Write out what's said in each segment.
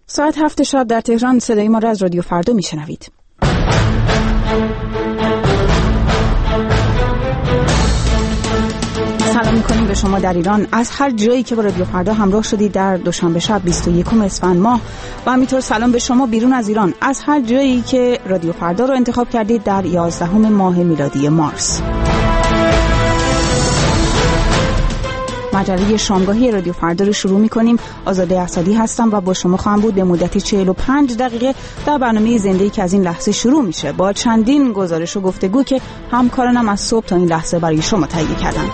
ساعت 7 شب در تهران صدای ما را از رادیو فردا میشنوید. سلام میکنیم به شما در ایران از هر جایی که با رادیو فردا همراه شدید در دوشنبه شب 21 اسفند ماه و همینطور سلام به شما بیرون از ایران از هر جایی که رادیو فردا رو انتخاب کردید در 11 ماه میلادی مارس. مجله شامگاهی رادیو فردا رو شروع می‌کنیم. آزاده اسدی هستم و با شما خواهم بود به مدت 45 دقیقه در برنامه زنده‌ای که از این لحظه شروع میشه با چندین گزارش و گفتگو که همکارانم از صبح تا این لحظه برای شما تهیه کردن.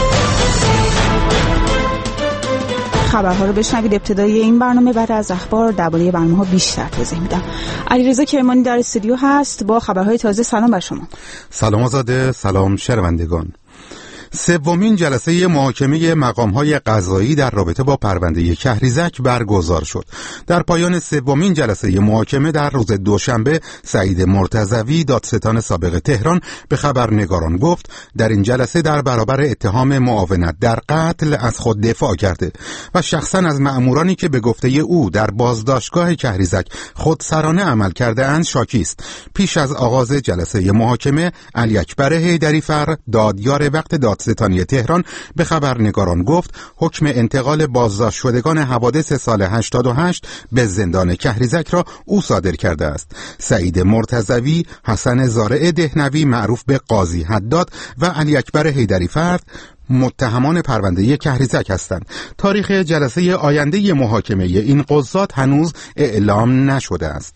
خبرها رو بشنوید ابتدای این برنامه، بعد از اخبار درباره برنامه‌ها بیشتر توضیح میدم. علیرضا کرمانی در استودیو هست با خبرهای تازه. سلام بر شما. سلام آزاده، سلام شنوندگان. سومین جلسه محاکمه مقام‌های قضایی در رابطه با پرونده کهریزک برگزار شد. در پایان سومین جلسه محاکمه در روز دوشنبه، سعید مرتضوی دادستان سابق تهران به خبرنگاران گفت در این جلسه در برابر اتهام معاونت در قتل از خود دفاع کرده و شخصاً از مأمورانی که به گفته او در بازداشتگاه کهریزک خودسرانه عمل کرده اند شاکی است. پیش از آغاز جلسه محاکمه، علی اکبر حیدری‌فر دادیار وقت دادستانی تهران به خبرنگاران گفت حکم انتقال بازداشت شدگان حوادث سال 88 به زندان کهریزک را او صادر کرده است. سعید مرتضوی، حسن زارع دهنوی معروف به قاضی حداد و علی اکبر حیدری‌فر متهمان پرونده کهریزک هستند. تاریخ جلسه آینده محاکمه این قضات هنوز اعلام نشده است.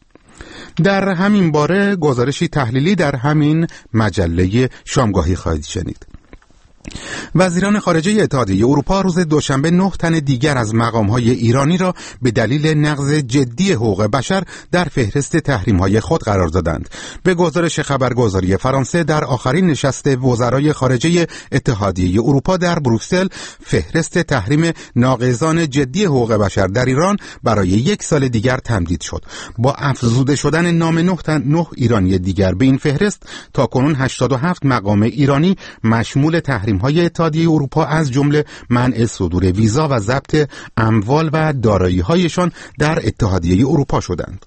در همین باره گزارشی تحلیلی در همین مجله شامگاهی خواهید شنید. وزیران خارجه اتحادیه اروپا روز دوشنبه 9 تن دیگر از مقام‌های ایرانی را به دلیل نقض جدی حقوق بشر در فهرست تحریم‌های خود قرار دادند. به گزارش خبرگزاری فرانسه، در آخرین نشست وزرای خارجه اتحادیه اروپا در بروکسل، فهرست تحریم ناقضان جدی حقوق بشر در ایران برای 1 سال دیگر تمدید شد. با افزوده شدن نام 9 ایرانی دیگر به این فهرست، تاکنون 87 مقام ایرانی مشمول تحریم‌های اتحادیه اروپا از جمله منع صدور ویزا و ضبط اموال و دارایی‌هایشان در اتحادیه اروپا شدند.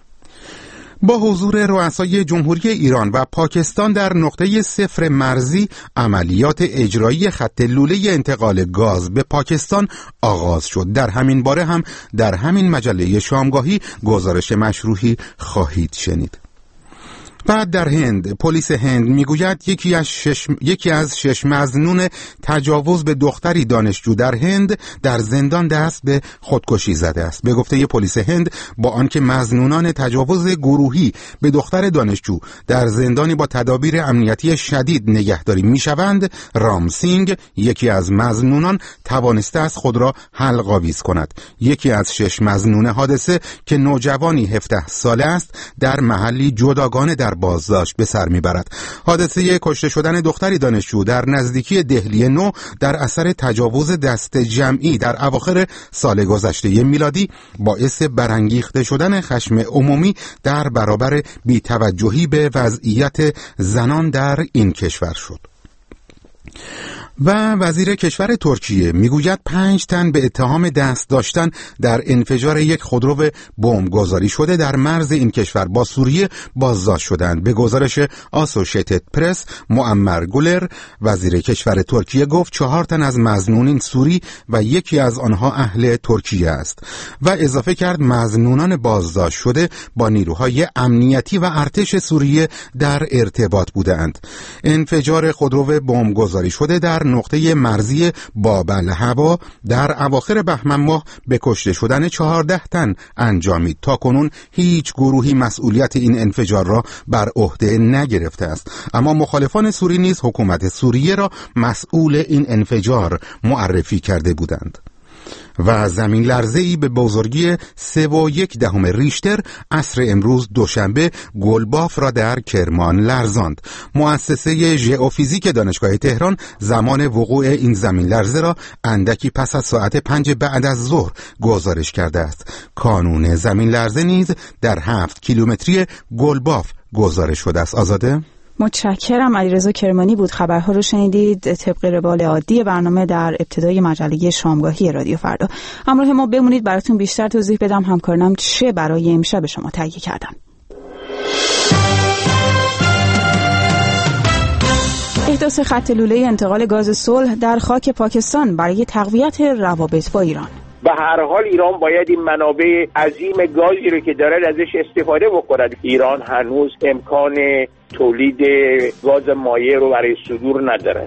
با حضور رؤسای جمهوری ایران و پاکستان در نقطه صفر مرزی، عملیات اجرایی خط لوله انتقال گاز به پاکستان آغاز شد. در همین باره هم در همین مجله شامگاهی گزارش مشروحی خواهید شنید. بعد در هند، پلیس هند میگوید یکی از 6 مظنون تجاوز به دختری دانشجو در هند در زندان دست به خودکشی زده است. به گفته پلیس هند، با آنکه مظنونان تجاوز گروهی به دختر دانشجو در زندانی با تدابیر امنیتی شدید نگهداری میشوند، رام سینگ، یکی از مظنونان، توانسته است خود را حلق آویز کند. یکی از 6 مظنون حادثه که نوجوانی 17 ساله است، در محلی جداگانه در بازداشت به سر میبرد. حادثه کشته شدن دختری دانشجو در نزدیکی دهلی نو در اثر تجاوز دست جمعی در اواخر سال گذشته میلادی باعث برانگیخته شدن خشم عمومی در برابر بی‌توجهی به وضعیت زنان در این کشور شد. و وزیر کشور ترکیه میگوید 5 تن به اتهام دست داشتن در انفجار یک خودرو بمب گذاری شده در مرز این کشور با سوریه بازداشت شدند. به گزارش آسوشیتد پرس، معمر گولر، وزیر کشور ترکیه گفت 4 تن از مظنونین سوری و یکی از آنها اهل ترکیه است و اضافه کرد مظنونان بازداشت شده با نیروهای امنیتی و ارتش سوریه در ارتباط بودند. انفجار خودرو بمب گذاری شده در نقطه مرزی بابل هوا در اواخر بهمن ماه به کشته شدن 14 تن انجامید. تاکنون هیچ گروهی مسئولیت این انفجار را بر عهده نگرفته است، اما مخالفان سوری نیز حکومت سوریه را مسئول این انفجار معرفی کرده بودند. و زمین لرزه‌ای به بزرگی 3.1 ریشتر عصر امروز دوشنبه گلباف را در کرمان لرزاند. مؤسسه ژئوفیزیک دانشگاه تهران زمان وقوع این زمین لرزه را اندکی پس از ساعت 5 بعد از ظهر گزارش کرده است. کانون زمین لرزه نیز در 7 کیلومتری گلباف گزارش شده است. آزاده؟ متشکرم. علیرضا کرمانی بود. خبرها رو شنیدید طبق روال عادی برنامه در ابتدای مجله شامگاهی رادیو فردا. همراه ما بمونید، براتون بیشتر توضیح بدم همکارانم چه برای امشب شما تهیه کردن. احداث خط لوله انتقال گاز صلح در خاک پاکستان برای تقویت روابط با ایران. به هر حال ایران باید این منابع عظیم گازی رو که داره ازش استفاده بکند. ایران هنوز امکان تولید گاز مایع رو برای صدور نداره.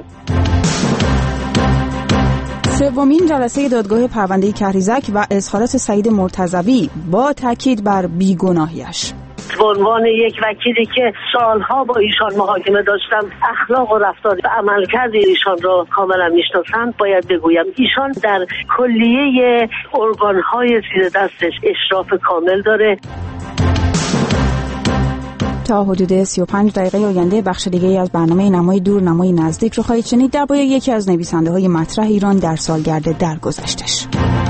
سومین جلسه دادگاه پرونده کهریزک و اظهارات سعید مرتضوی با تاکید بر بیگناهیش. به عنوان یک وکیلی که سالها با ایشان محاکمه داشتم، اخلاق و رفتار و عملکرد ایشان را کاملا میشناسم، باید بگویم ایشان در کلیه ارگان‌های زیر دستش اشراف کامل داره. تا حدود 35 دقیقه آینده بخش دیگه از برنامه نمای دور نمای نزدیک رو خواهید شنید درباره یکی از نویسنده‌های مطرح ایران در سالگرد درگذشتش.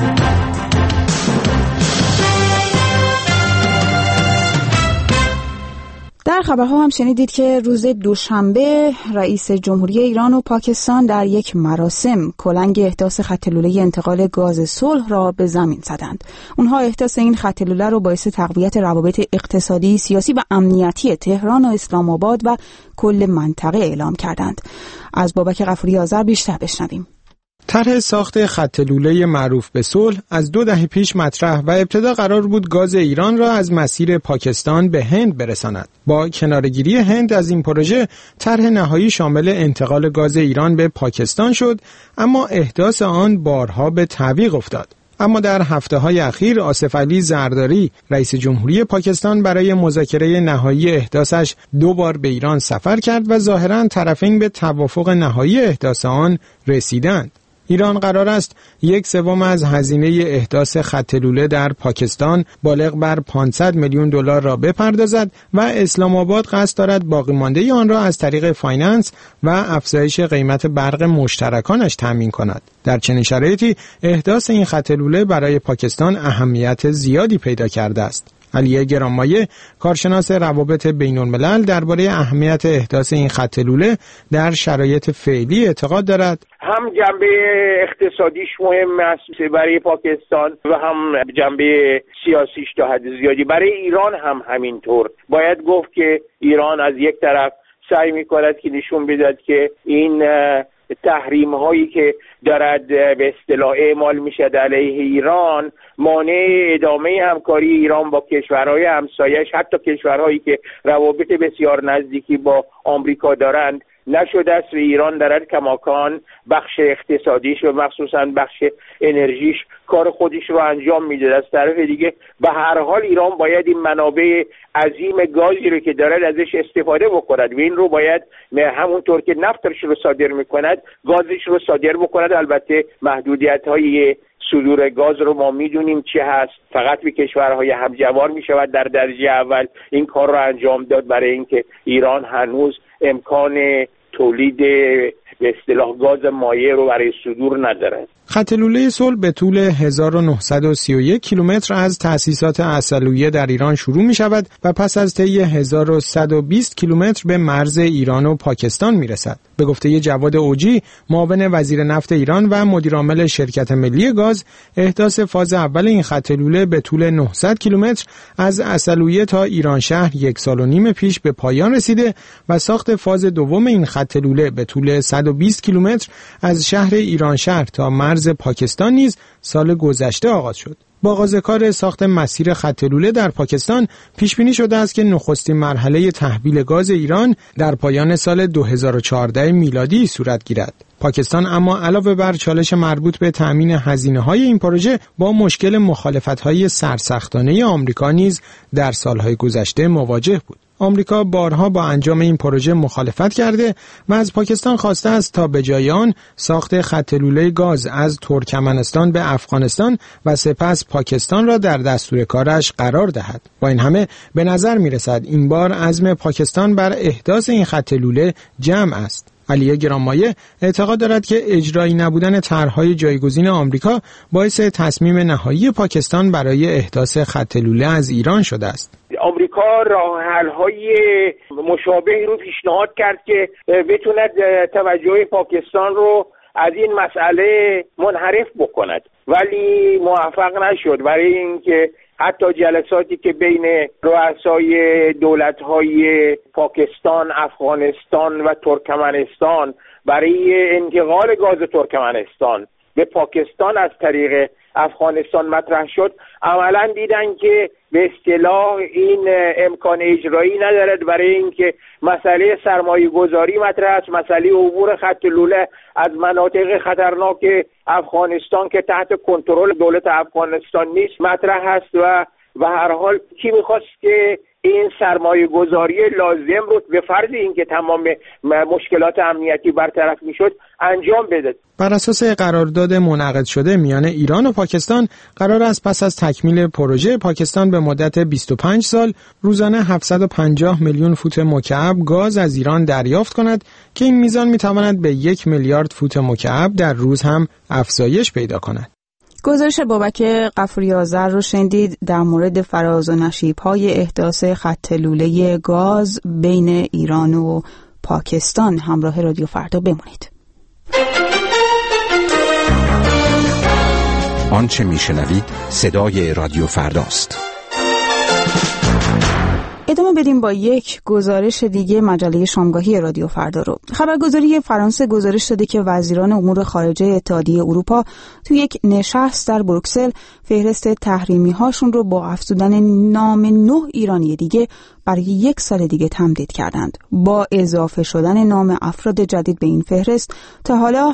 در خبرها هم شنیدید که روز دوشنبه رئیس جمهوری ایران و پاکستان در یک مراسم کلنگ احداث خط لوله انتقال گاز صلح را به زمین زدند. اونها احداث این خط لوله را باعث تقویت روابط اقتصادی، سیاسی و امنیتی تهران و اسلام آباد و کل منطقه اعلام کردند. از بابک غفوری آذر بیشتر بشنویم. طرح ساخت خط لوله معروف به صلح از 2 دهه پیش مطرح و ابتدا قرار بود گاز ایران را از مسیر پاکستان به هند برساند. با کناره‌گیری هند از این پروژه، طرح نهایی شامل انتقال گاز ایران به پاکستان شد، اما احداث آن بارها به تعویق افتاد. اما در هفته‌های اخیر آصف علی زرداری رئیس جمهوری پاکستان برای مذاکره نهایی احداثش 2 بار به ایران سفر کرد و ظاهراً طرفین به توافق نهایی احداث آن رسیدند. ایران قرار است 1/3 از هزینه احداث خط لوله در پاکستان بالغ بر 500 میلیون دلار را بپردازد و اسلام آباد قصد دارد باقی مانده آن را از طریق فایننس و افزایش قیمت برق مشترکانش تامین کند. در چنین شرایطی احداث این خط لوله برای پاکستان اهمیت زیادی پیدا کرده است. علیه گرانمایه، کارشناس روابط بین‌الملل، درباره اهمیت احداث این خط لوله در شرایط فعلی اعتقاد دارد هم جنبه اقتصادیش مهم است برای پاکستان و هم جنبه سیاسیش تا حد زیادی. برای ایران هم همینطور. باید گفت که ایران از یک طرف سعی می‌کند که نشون بدهد که این تحریم هایی که دارد به اصطلاح اعمال میشد علیه ایران مانع ادامه همکاری ایران با کشورهای همسایش، حتی کشورهایی که روابط بسیار نزدیکی با آمریکا دارند نشده است و ایران دارد کماکان بخش اقتصادیش و مخصوصا بخش انرژیش کار خودش رو انجام میده. از طرف دیگه به هر حال ایران باید این منابع عظیم گازی رو که دارد ازش استفاده بکند و این رو باید همونطور که نفتش رو صادر میکند گازش رو صادر بکند. البته محدودیت‌های صدور گاز رو ما میدونیم چه هست، فقط به کشورهای همجوار میشود در درجه اول این کار رو انجام داد، برای اینکه ایران هنوز امکان تولید به اصطلاح گاز مایع رو برای صدور نداره. خط لوله صلح به طول 1931 کیلومتر از تأسیسات عسلویه در ایران شروع می شود و پس از طی 1120 کیلومتر به مرز ایران و پاکستان می رسد. به گفته جواد اوجی، معاون وزیر نفت ایران و مدیرعامل شرکت ملی گاز، احداث فاز اول این خط لوله به طول 900 کیلومتر از عسلویه تا ایران شهر 1.5 سال پیش به پایان رسیده و ساخت فاز دوم این خط لوله به طول 120 کیلومتر از شهر ایران شهر تا مرز پاکستان نیز سال گذشته آغاز شد. با آغاز کار ساخت مسیر خط لوله در پاکستان پیش بینی شده است که نخستین مرحله تحویل گاز ایران در پایان سال 2014 میلادی صورت گیرد. پاکستان اما علاوه بر چالش مربوط به تأمین هزینه‌های این پروژه با مشکل مخالفت‌های سرسختانه آمریکا نیز در سالهای گذشته مواجه بود. آمریکا بارها با انجام این پروژه مخالفت کرده و از پاکستان خواسته است تا به جای آن ساخت خط لوله گاز از ترکمنستان به افغانستان و سپس پاکستان را در دستور کارش قرار دهد. با این همه به نظر می‌رسد این بار عزم پاکستان بر احداث این خط لوله جمع است. علیه گرانمایه اعتقاد دارد که اجرایی نبودن طرح‌های جایگزین آمریکا باعث تصمیم نهایی پاکستان برای احداث خط لوله از ایران شده است. آمریکا آمریکا راه حل‌های مشابهی رو پیشنهاد کرد که بتوند توجه پاکستان رو از این مسئله منحرف بکند، ولی موفق نشد. برای اینکه حتی جلساتی که بین رؤسای دولت‌های پاکستان، افغانستان و ترکمنستان برای انتقال گاز ترکمنستان به پاکستان از طریق افغانستان مطرح شد، عملاً دیدن که به اصطلاح این امکان اجرایی ندارد برای اینکه مسئله سرمایه گذاری مطرح است، مسئله عبور خط لوله از مناطق خطرناک افغانستان که تحت کنترل دولت افغانستان نیست مطرح است و به هر حال کی می‌خواست که این سرمایه گذاری لازم رو به فرض اینکه تمام مشکلات امنیتی برطرف میشد انجام بده. بر اساس قرارداد منعقد شده میان ایران و پاکستان قرار است پس از تکمیل پروژه پاکستان به مدت 25 سال روزانه 750 میلیون فوت مکعب گاز از ایران دریافت کند که این میزان میتواند به 1 میلیارد فوت مکعب در روز هم افزایش پیدا کند. گزارش بابک غفوری آذر رو شنیدید در مورد فراز و نشیب‌های احداث خط لوله گاز بین ایران و پاکستان. همراه رادیو فردا بمونید. آنچه میشنوید صدای رادیو فرداست. ادامه بدیم با یک گزارش دیگه مجله شامگاهی رادیو فردا رو. خبرگزاری فرانسه گزارش داده که وزیران امور خارجه اتحادیه اروپا تو یک نشست در بروکسل فهرست تحریمی هاشون رو با افزودن نام 9 ایرانی دیگه برای 1 سال دیگه تمدید کردند. با اضافه شدن نام افراد جدید به این فهرست تا حالا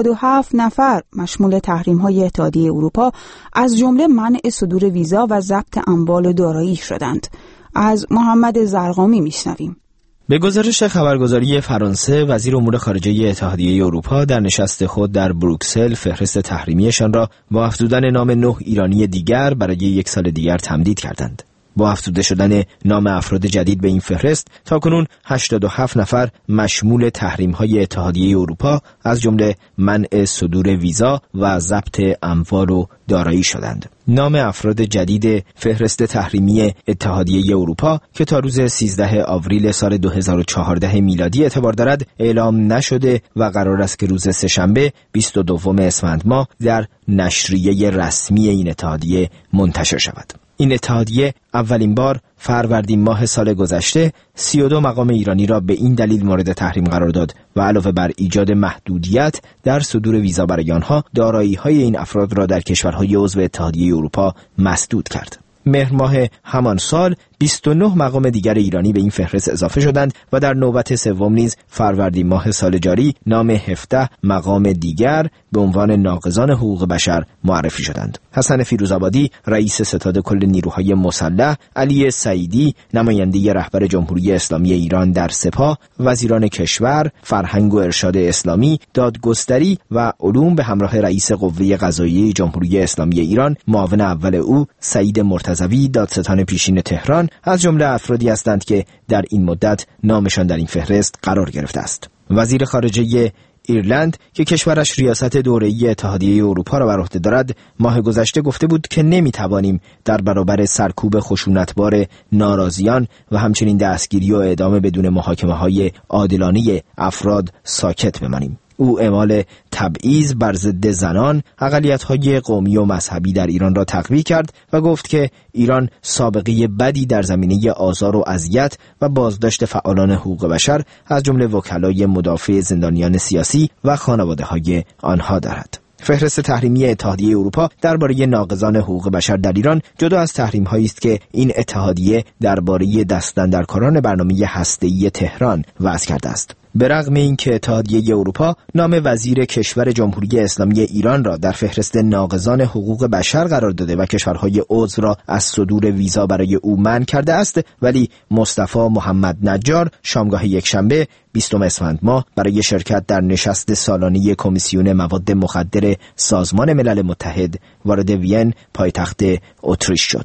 87 نفر مشمول تحریم های اتحادیه اروپا از جمله منع صدور ویزا و ضبط اموال و دارایی شدند. از محمد زرقامی میشنویم. به گزارش خبرگزاری فرانسه، وزیر امور خارجه اتحادیه اروپا در نشست خود در بروکسل فهرست تحریمیشان را با افزودن نام 9 ایرانی دیگر برای 1 سال دیگر تمدید کردند. با افزوده شدن نام افراد جدید به این فهرست تاکنون 87 نفر مشمول تحریم‌های اتحادیه اروپا از جمله منع صدور ویزا و ضبط اموال و دارایی شدند. نام افراد جدید فهرست تحریمی اتحادیه اروپا که تا روز 13 آوریل سال 2014 میلادی اعتبار دارد اعلام نشده و قرار است که روز سه‌شنبه 22 اسفند ماه در نشریه رسمی این اتحادیه منتشر شود. این اتحادیه اولین بار فروردین ماه سال گذشته 32 مقام ایرانی را به این دلیل مورد تحریم قرار داد و علاوه بر ایجاد محدودیت در صدور ویزا برای آنها، دارایی‌های این افراد را در کشورهای عضو اتحادیه اروپا مسدود کرد. مهر ماه همان سال 29 مقام دیگر ایرانی به این فهرست اضافه شدند و در نوبت سوم نیز فروردین ماه سال جاری نام 17 مقام دیگر به عنوان ناقضان حقوق بشر معرفی شدند. حسن فیروزآبادی رئیس ستاد کل نیروهای مسلح، علی سعیدی نماینده رهبر جمهوری اسلامی ایران در سپاه، وزیران کشور، فرهنگ و ارشاد اسلامی، دادگستری و علوم به همراه رئیس قوه قضاییه جمهوری اسلامی ایران، معاون اول او سعید مرتضوی دادستان پیشین تهران از جمله افرادی هستند که در این مدت نامشان در این فهرست قرار گرفته است. وزیر خارجه ایرلند که کشورش ریاست دوره‌ای اتحادیه اروپا را بر عهده دارد، ماه گذشته گفته بود که نمی‌توانیم در برابر سرکوب خشونتبار ناراضیان و همچنین دستگیری و اعدام بدون محاکمه‌های عادلانه افراد ساکت بمانیم. او اعمال تبعیض بر ضد زنان، اقلیت‌های قومی و مذهبی در ایران را تقویح کرد و گفت که ایران سابقه بدی در زمینه آزار و اذیت و بازداشت فعالان حقوق بشر از جمله وکلای مدافع زندانیان سیاسی و خانواده‌های آنها دارد. فهرست تحریمی اتحادیه اروپا درباره ناقضان حقوق بشر در ایران جدا از تحریم‌هایی است که این اتحادیه درباره دستاندرکاران برنامه هسته‌ای تهران وضع کرده است. به رغم اینکه اتحادیه اروپا نام وزیر کشور جمهوری اسلامی ایران را در فهرست ناقضان حقوق بشر قرار داده و کشورهای عضو را از صدور ویزا برای او منع کرده است، ولی مصطفی محمد نجار شامگاه یکشنبه 20 اسفند ماه برای شرکت در نشست سالانه کمیسیون مواد مخدر سازمان ملل متحد وارد وین پایتخت اتریش شد.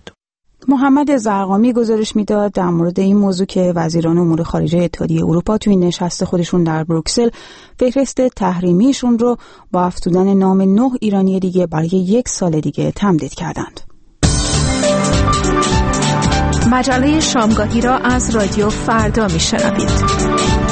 محمد زرقامی گزارش میداد در مورد این موضوع که وزیران امور خارجه اتحادیه اروپا توی نشست خودشون در بروکسل فهرست تحریمیشون رو با افزودن نام 9 ایرانی دیگه برای 1 سال دیگه تمدید کردند. مجله شامگاهی را از رادیو فردا میشنوید.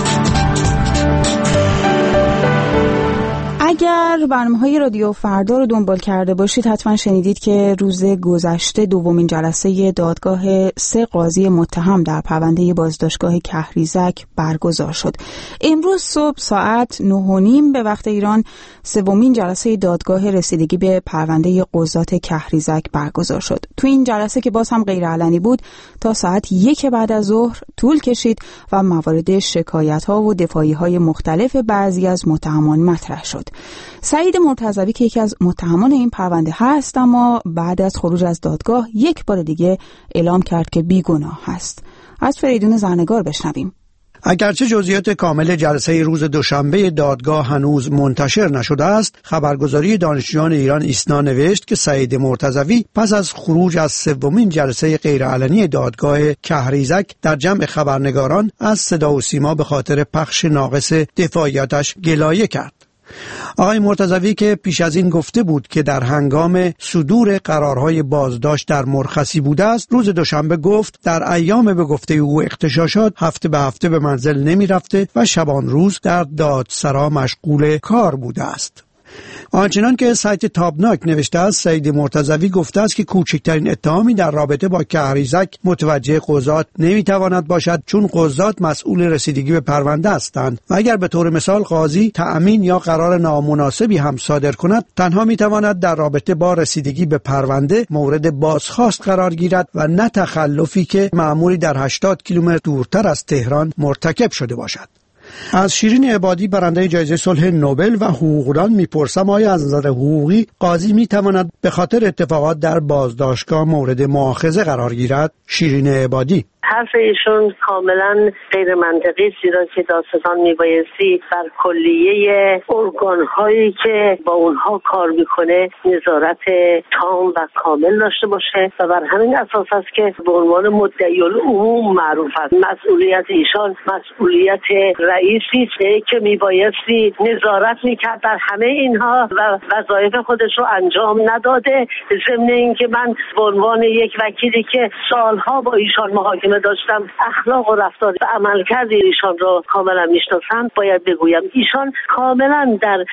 اگر برنامه‌های رادیو فردا رو دنبال کرده باشید حتما شنیدید که روز گذشته دومین جلسه دادگاه 3 قاضی متهم در پرونده بازداشتگاه کهریزک برگزار شد. امروز صبح ساعت 9:30 به وقت ایران سومین جلسه دادگاه رسیدگی به پرونده قضات کهریزک برگزار شد. تو این جلسه که باز هم غیر علنی بود تا ساعت 1 بعد از ظهر طول کشید و موارد شکایت‌ها و دفاعی‌های مختلف بعضی از متهمان مطرح شد. سعید مرتضوی که یکی از متهمان این پرونده هست اما بعد از خروج از دادگاه یک بار دیگه اعلام کرد که بیگناه هست. از فریدون زرنگار بشنویم. اگرچه جزئیات کامل جلسه روز دوشنبه دادگاه هنوز منتشر نشده است، خبرگزاری دانشجویان ایران ایسنا نوشت که سعید مرتضوی پس از خروج از سومین جلسه غیرعلنی دادگاه کهریزک در جمع خبرنگاران از صدا و سیما به خاطر پخش ناقص دفاعیاتش گلایه کرد. آقای مرتضوی که پیش از این گفته بود که در هنگام صدور قرارهای بازداشت در مرخصی بوده است، روز دوشنبه گفت در ایام به گفته او اغتشاشات هفته به هفته به منزل نمی رفته و شبان روز در دادسرا مشغول کار بوده است. آنچنان که سایت تابناک نوشته است، سعید مرتضوی گفته است که کوچکترین اتهامی در رابطه با کهریزک متوجه قضات نمیتواند باشد، چون قضات مسئول رسیدگی به پرونده هستند و اگر به طور مثال قاضی تأمین یا قرار نامناسبی هم صادر کند، تنها میتواند در رابطه با رسیدگی به پرونده مورد بازخواست قرار گیرد و نه تخلفی که مأموری در 80 کیلومتر دورتر از تهران مرتکب شده باشد. از شیرین عبادی برنده جایزه صلح نوبل و حقوقدان میپرسم آیا از نظر حقوقی قاضی میتواند به خاطر اتفاقات در بازداشتگاه مورد مؤاخذه قرار گیرد؟ شیرین عبادی: حرف ایشون کاملا غیر منطقی، زیرا که دادستان میبایستی بر کلیه ارگان‌هایی که با اونها کار میکنه نظارت تام و کامل داشته باشه و بر همین اساس است که به عنوان مدعی العموم معروف است. مسئولیت ایشان مسئولیت رئیسی که میبایستی نظارت میکرد در همه اینها و وظایف خودش رو انجام نداده. ضمن اینکه من به عنوان یک وکیلی که سالها با ایشان محاکمه داشتم، اخلاق و رفتار و عملکرد ایشان را کاملا میشناسم، باید بگویم ایشان کاملا در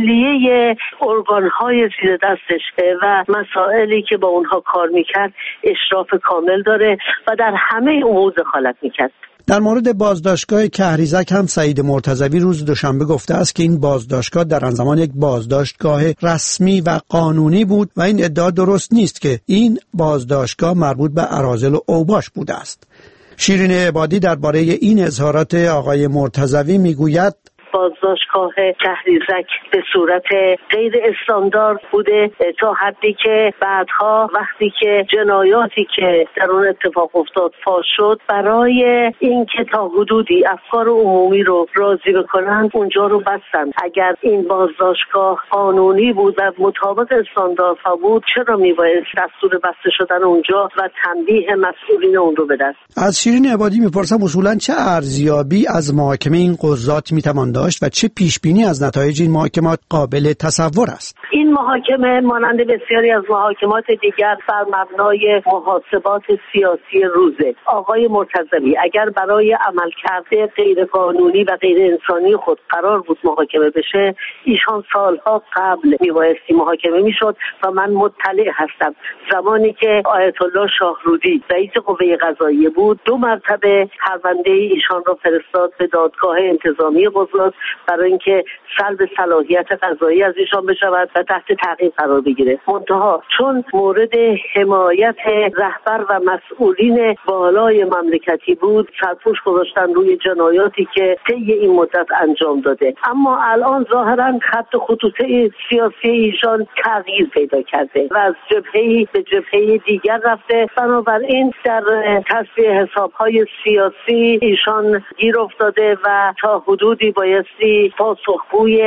کلیه ارگان‌های زیر دستش و مسائلی که با اونها کار میکرد اشراف کامل داره و در همه امور دخالت میکرد. در مورد بازداشتگاه کهریزک هم سعید مرتضوی روز دوشنبه گفته است که این بازداشتگاه در آن زمان یک بازداشتگاه رسمی و قانونی بود و این ادعا درست نیست که این بازداشتگاه مربوط به اراذل و اوباش بوده است. شیرین عبادی درباره این اظهارات آقای مرتضوی میگوید بازداشتگاه کهریزک به صورت غیر استاندارد بوده تا حدی که بعدها وقتی که جنایاتی که در اون اتفاق افتاد فاش شد، برای اینکه تا حدودی افکار عمومی رو راضی بکنن اونجا رو بستن. اگر این بازداشتگاه قانونی بود و مطابق استانداردها بود، چرا میبایست دستور بسته شدن اونجا و تنبیه مسئولین اون رو بدن؟ از شیرین عبادی میپرسم اصولا چه ارزیابی از محاکمه این قضات میتوان و چه پیشبینی از نتایج این محاکمات قابل تصور است؟ این محاکمه مانند بسیاری از محاکمات دیگر بر مبنای محاسبات سیاسی روزه. آقای مرتضوی اگر برای عملکرد غیرقانونی و غیر انسانی خود قرار بود محاکمه بشه، ایشان سالها قبل میبایستی محاکمه میشد و من مطلع هستم زمانی که آیت الله شاهرودی رئیس قوه قضاییه بود 2 مرتبه پرونده ایشان را فرستاد به دادگاه انتظامی قضات برای اینکه سلب صلاحیت قضایی از ایشان بشود و تحت تعقیب قرار بگیره. منتها چون مورد حمایت رهبر و مسئولین بالای مملکتی بود، سرپوش گذاشتن روی جنایاتی که طی این مدت انجام داده. اما الان ظاهرا خط خطوط سیاسی ایشان تغییر پیدا کرده و از جبهه‌ای به جبهه دیگر رفته. بنابراین در تصفیه حساب‌های سیاسی ایشان گیر افتاده و تا حدودی بایستی پاسخگوی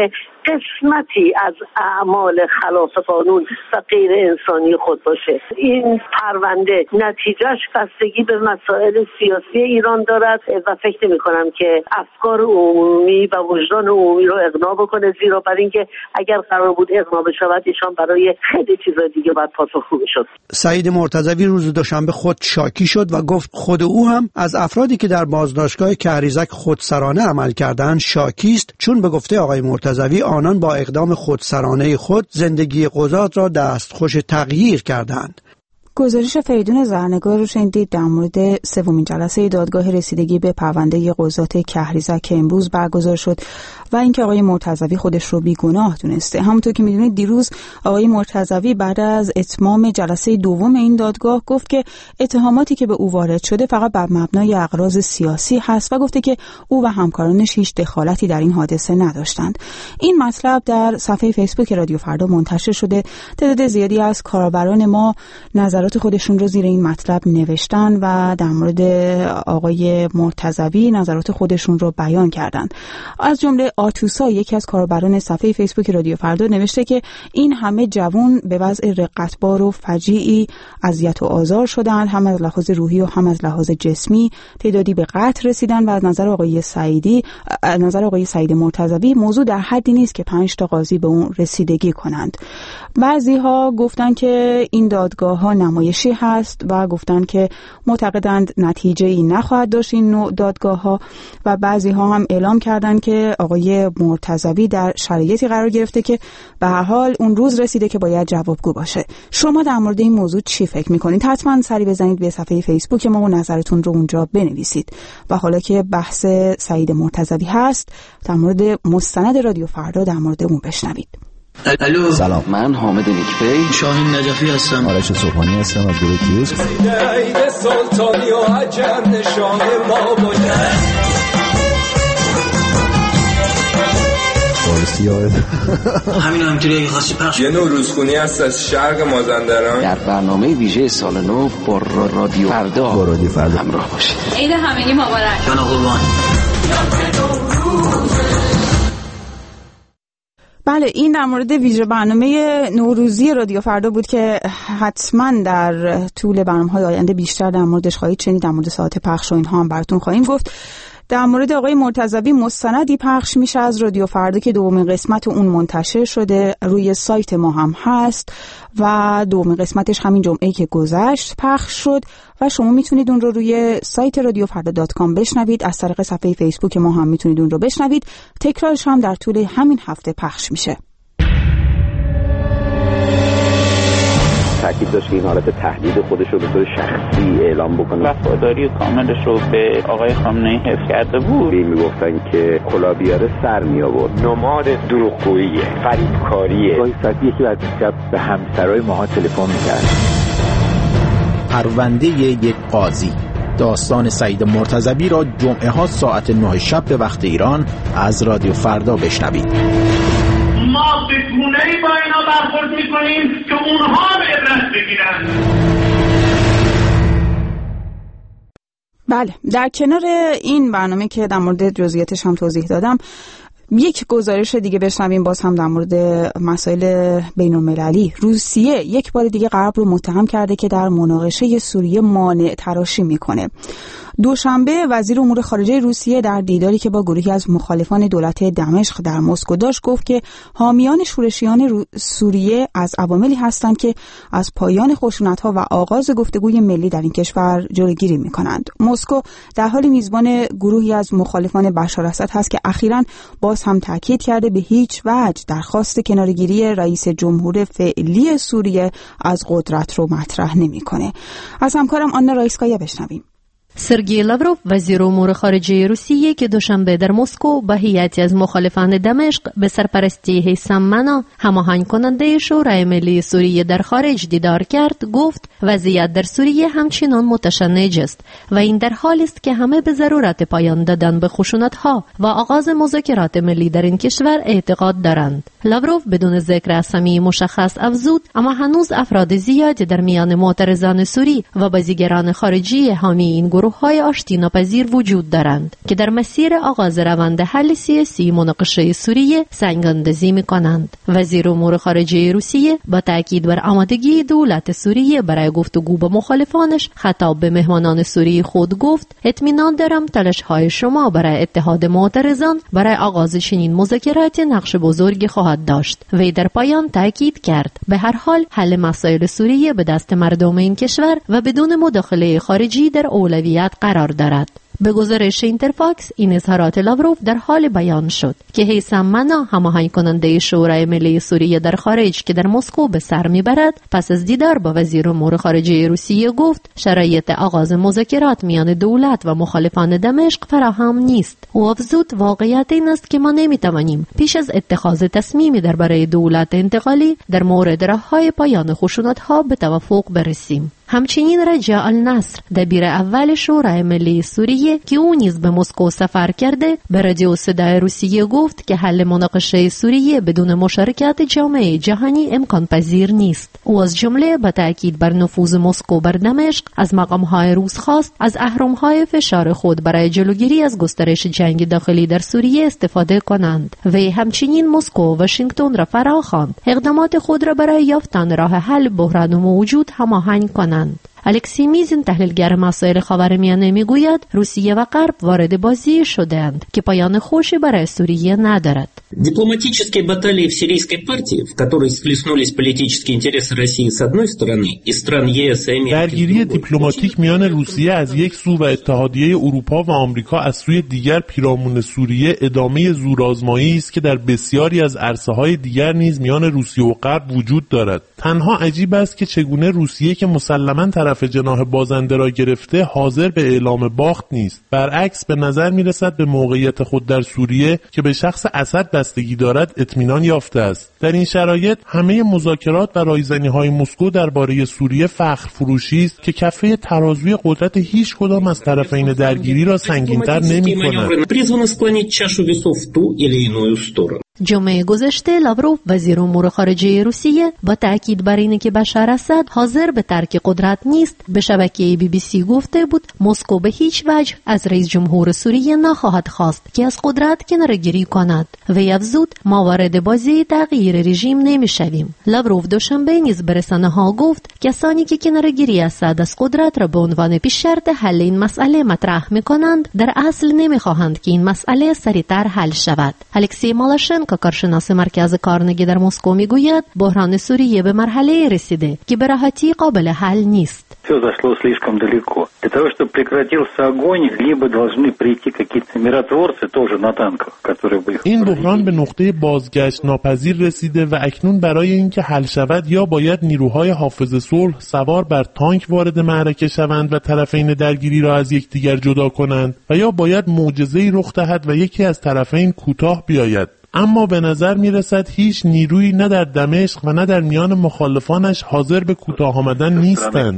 قسمتی از اعمال خلاف قانون و غیر انسانی خود باشه. این پرونده نتیجهش بستگی به مسائل سیاسی ایران دارد و فکر می‌کنم که افکار عمومی و وجدان عمومی رو اقناع بکنه، زیرا برای اینکه اگر قرار بود اقناع بشود ایشان برای خیلی چیزا دیگه باید پاسخگو بشد. سعید مرتضوی روز دوشنبه خود شاکی شد و گفت خود او هم از افرادی که در بازداشتگاه کهریزک خودسرانه عمل کردند شاکی است، چون به گفته آقای مرتضوی آنان با اقدام خودسرانه خود زندگی قضات را دستخوش تغییر کردند. گزارش فریدون زرنگار رو شنیدید در مورد سومین جلسه دادگاه رسیدگی به پرونده قضات کهریزک که امروز برگزار شد و اینکه آقای مرتضوی خودش رو بیگناه دونسته. همونطور که میدونید دیروز آقای مرتضوی بعد از اتمام جلسه دوم این دادگاه گفت که اتهاماتی که به او وارد شده فقط بر مبنای اغراض سیاسی هست و گفته که او و همکارانش هیچ دخالتی در این حادثه نداشتند. این مطلب در صفحه فیسبوک رادیو فردا منتشر شده. تعداد زیادی از کاربران ما نظرات خودشون رو زیر این مطلب نوشتن و در مورد آقای مرتضوی نظرات خودشون رو بیان کردند. از جمله آتوسا، یکی از کاربران صفحه فیسبوک رادیو فردا، نوشته که این همه جوان به وضع رقتبار و فجیعی اذیت و آزار شدند، هم از لحاظ روحی و هم از لحاظ جسمی. تعدادی به قتل رسیدن و از نظر آقای سعید مرتضوی موضوع در حدی نیست که 5 تا قاضی به اون رسیدگی کنند. بعضی‌ها گفتن که این دادگاه‌ها نمایشی هست و گفتن که معتقدند نتیجه‌ای نخواهد داشت این نوع دادگاه‌ها و بعضی‌ها هم اعلام کردند که آقای مرتضوی در شرایطی قرار گرفته که به هر حال اون روز رسیده که باید جوابگو باشه. شما در مورد این موضوع چی فکر می‌کنید؟ حتما سری بزنید به صفحه فیسبوک ما و نظرتون رو اونجا بنویسید. و حالا که بحث سعید مرتضوی هست، در مورد مستند رادیو فردا در مورد اون بشنوید. الو، سلام، من حامد نیکپی، شاهین نجفی هستم. آرش صبحانی هستم از گروه کیوس. عید سلطانی و اجر نشان ما باید. همین همینطوری اگه خواستی پخش. یه نوروزخونی هست از شرق مازندران. در برنامه ویژه سال نو با رادیو فردا همراه باشید. عید همگی مبارک. جان قربان. بله، این در مورد ویژه برنامه نوروزی رادیو فردا بود که حتما در طول برنامه‌های آینده بیشتر در موردش خواهید شنید. در مورد ساعت پخش و اینها هم براتون خواهیم گفت. در مورد آقای مرتضوی مستندی پخش میشه از رادیو فردا که دومین قسمت اون منتشر شده، روی سایت ما هم هست و دومین قسمتش همین جمعه‌ای که گذشت پخش شد و شما میتونید اون رو روی سایت radiofrda.com بشنوید. از طریق صفحه فیسبوک ما هم میتونید اون رو بشنوید. تکرارش هم در طول همین هفته پخش میشه. تاکید داشت که این حالت تهدید خودش رو به طور شخصی اعلام بکنه. وفاداری کاملش رو به آقای خامنه‌ای حفظ کرده بود. میگفتن که کلاهبیاره سر می آورد. نماد دروغگویی، فریبکاریه. گاهی ساعتی یکی بعد از شب به همسرای ماها تلفن می‌کرد. پرونده یک قاضی، داستان سعید مرتضوی را جمعه ها ساعت 9 شب به وقت ایران از رادیو فردا بشنوید. ما به گونه‌ای با اینا برخورد می‌کنیم که اونها به عبرت بگیرن. بله، در کنار این برنامه که در مورد جزئیاتش هم توضیح دادم، یک گزارش دیگه بشنویم باز هم در مورد مسائل بین‌المللی. روسیه یک بار دیگه غرب رو متهم کرده که در مناقشه سوریه مانع تراشی میکنه. دوشنبه وزیر امور خارجه روسیه در دیداری که با گروهی از مخالفان دولت دمشق در مسکو داشت گفت که حامیان شورشیان سوریه از عواملی هستند که از پایان خشونت‌ها و آغاز گفتگوی ملی در این کشور جلوگیری می‌کنند. مسکو در حال میزبان گروهی از مخالفان بشار اسد هست که اخیراً باز هم تاکید کرده به هیچ وجه درخواست کناره‌گیری رئیس جمهور فعلی سوریه از قدرت رو مطرح نمی‌کنه. از همکارم آنا رایسکایا بشنویم. سرگئی لاوروف وزیر امور خارجه روسیه که دوشنبه در مسکو با هیئتی از مخالفان دمشق به سرپرستی حسام منا هماهنگ کننده شورای ملی سوریه در خارج دیدار کرد، گفت وضعیت در سوریه همچنان متشنج است و این در حالی است که همه به ضرورت پایان دادن به خشونت‌ها و آغاز مذاکرات ملی در این کشور اعتقاد دارند. لاوروف بدون ذکر اسامی مشخص افزود اما هنوز افراد زیادی در میان معترضان سوری و بازیگران خارجی حامی این گروه‌های آشتی ناپذیر وجود دارند که در مسیر آغاز روند حل سیاسی مناقشه سوریه سنگ‌اندازی می‌کنند. وزیر امور خارجه روسیه با تاکید بر آمادگی دولت سوریه برای گفتگو با مخالفانش خطاب به مهمانان سوری خود گفت: اطمینان دارم تلاش‌های شما برای اتحاد معترضان برای آغاز چنین مذاکراتی نقش بزرگی خواهد داشت. وی در پایان تاکید کرد به هر حال حل مسائل سوریه به دست مردم این کشور و بدون مداخله خارجی در اولویت قرار دارد. به گزارش اینترفاکس این اظهارات لاوروف در حال بیان شد که هیثم منا هماهنگ کننده شورای ملی سوریه در خارج که در مسکو به سر میبرد پس از دیدار با وزیر امور خارجه روسیه گفت شرایط آغاز مذاکرات میان دولت و مخالفان دمشق فراهم نیست. او افزود واقعیت این است که ما نمیتوانیم پیش از اتخاذ تصمیمی درباره دولت انتقالی در مورد راههای پایان خشونت‌ها به توافق برسیم. همچنین رجا النصر دبیر اول شورای ملی سوریه که او نیز به مسکو سفر کرده به رادیو صدای روسیه گفت که حل مناقشه سوریه بدون مشارکت جامعه جهانی امکان پذیر نیست. او از جمله با تاکید بر نفوذ مسکو بر دمشق از مقام‌های روس خواست از اهرم‌های فشار خود برای جلوگیری از گسترش جنگ داخلی در سوریه استفاده کنند. وی همچنین مسکو و واشنگتن را فراخواند اقدامات خود را برای یافتن راه حل بحران موجود هماهنگ کنند. الکسی میزین تحلیلگر مسائل خاورمیانه میگوید روسیه و غرب وارد بازی شده‌اند که پایان خوشی برای سوریه ندارد. Дипломатические баталии в сирийской партии, в которой схлестнулись политические интересы России с одной стороны и стран ЕС и Америки. درگیری دیپلماتیک میان روسیه از یک سو و اتحادیه اروپا و آمریکا از سوی دیگر پیرامون سوریه ادامه زورآزمایی است که در بسیاری از عرصه‌های دیگر نیز میان روسیه و غرب وجود دارد. تنها عجیب است که چگونه روسیه که مسلماً طرف جناح بازنده را گرفته حاضر به اعلام باخت نیست. برعکس به نظر میرسد به موقعیت خود در سوریه که به شخص اسد بستگی دارد اطمینان یافته است. در این شرایط همه مذاکرات و رایزنی‌های مسکو درباره سوریه فخر فروشی است که کفه ترازوی قدرت هیچ کدام از طرفین درگیری را سنگین‌تر نمی‌کند. جمعه گذشته لاوروف وزیر امور خارجه روسیه با تاکید بر اینکه بشار اسد حاضر به ترک قدرت نیست به شبکه BBC گفته بود مسکو به هیچ وجه از رئیس جمهور سوریه نخواهد خواست که از قدرت کناره‌گیری کند. وی افزود ما وارد بازی تغییر رژیم نمی‌شویم. لاوروف دوشنبه نیز به رسانه‌ها گفت کسانی که کناره‌گیری اسد از قدرت را به عنوان پیش شرط حل این مسئله مطرح می‌کنند در اصل نمی‌خواهند که این مسئله سریعتر حل شود. الکسی مالاشن که کارشناس مرکز کارنگی در مسکو میگوید بحران سوریه به مرحله رسیده که به راحتی قابل حل نیست. Все зашло слишком далеко. Для того, чтобы прекратился огонь, либо должны прийти какие-то миротворцы тоже на танках, которые бы их... این بحران به نقطه بازگشت ناپذیر رسیده و اکنون برای اینکه حل شود یا باید نیروهای حافظ صلح سوار بر تانک وارد معرکه شوند و طرفین درگیری را از یکدیگر جدا کنند و یا باید معجزه‌ای رخ دهد و یکی از طرفین کوتاه بیاید. اما به نظر می رسد هیچ نیرویی نه در دمشق و نه در میان مخالفانش حاضر به کوتاه آمدن نیستند.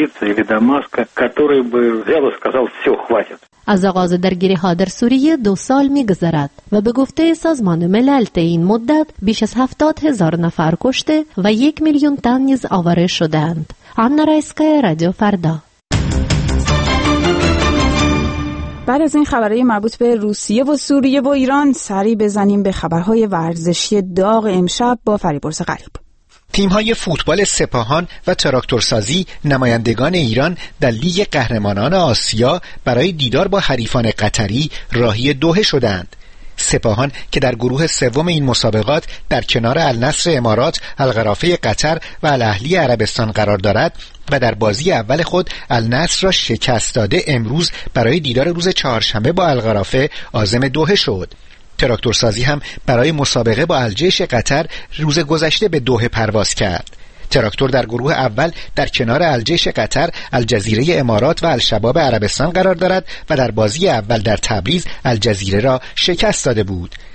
از آغاز درگیری ها در سوریه 2 سال می گذرد و به گفته سازمان ملل طی این مدت بیش از 70,000 نفر کشته و 1 میلیون تن نیز آواره شدند. آنا رایسکای، رادیو فردا. بعد از این خبرهای مربوط به روسیه و سوریه و ایران سری بزنیم به خبرهای ورزشی داغ امشب با فریبرز غریب. تیم‌های فوتبال سپاهان و تراکتورسازی نمایندگان ایران در لیگ قهرمانان آسیا برای دیدار با حریفان قطری راهی دوحه شدند. سپاهان که در گروه سوم این مسابقات در کنار النصر امارات، الغرافه قطر و الاهلی عربستان قرار دارد و در بازی اول خود النصر را شکست داده امروز برای دیدار روز چهارشنبه با الغرافه عازم دوحه شد. تراکتورسازی هم برای مسابقه با الجیش قطر روز گذشته به دوحه پرواز کرد. تراکتور در گروه اول در کنار الجیش قطر، الجزیره امارات و الشباب عربستان قرار دارد و در بازی اول در تبریز الجزیره را شکست داده بود.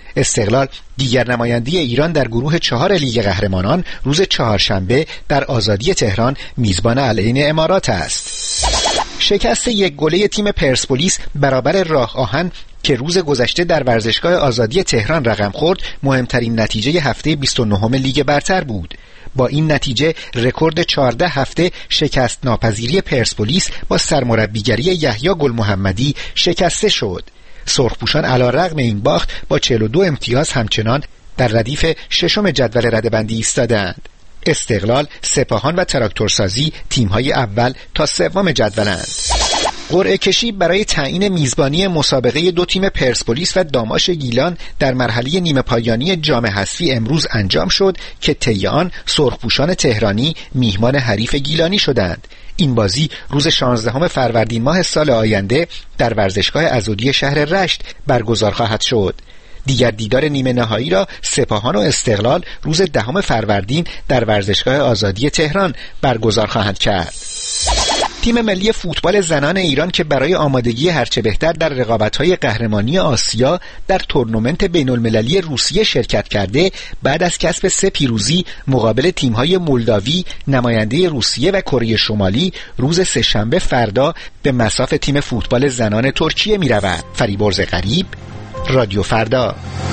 استقلال دیگر نماینده ایران در گروه 4 لیگ قهرمانان روز چهارشنبه در آزادی تهران میزبان علیه امارات است. شکست 1 گله تیم پرسپولیس برابر راه آهن که روز گذشته در ورزشگاه آزادی تهران رقم خورد مهمترین نتیجه هفته 29 لیگ برتر بود. با این نتیجه رکورد 14 هفته شکست ناپذیری پرسپولیس با سرمربیگری یحیی گل محمدی شکسته شد. سرخپوشان علیرغم این باخت با 42 امتیاز همچنان در ردیف 6 جدول رده‌بندی ایستادند. استقلال، سپاهان و تراکتورسازی تیم‌های اول تا 3 جدولند. قرعه کشی برای تعیین میزبانی مسابقه 2 تیم پرسپولیس و داماش گیلان در مرحله نیمه پایانی جام حذفی امروز انجام شد که طی آن سرخپوشان تهرانی میهمان حریف گیلانی شدند. این بازی روز 16 فروردین ماه سال آینده در ورزشگاه عضدی شهر رشت برگزار خواهد شد. دیگر دیدار نیمه نهایی را سپاهان و استقلال روز 10 فروردین در ورزشگاه آزادی تهران برگزار خواهند کرد. تیم ملی فوتبال زنان ایران که برای آمادگی هرچه بهتر در رقابت‌های قهرمانی آسیا در تورنمنت بین‌المللی روسیه شرکت کرده، بعد از کسب 3 پیروزی مقابل تیم‌های مولداوی، نماینده روسیه و کره شمالی، روز سه‌شنبه فردا به مصاف تیم فوتبال زنان ترکیه می‌رود. فریبرز غریب، رادیو فردا.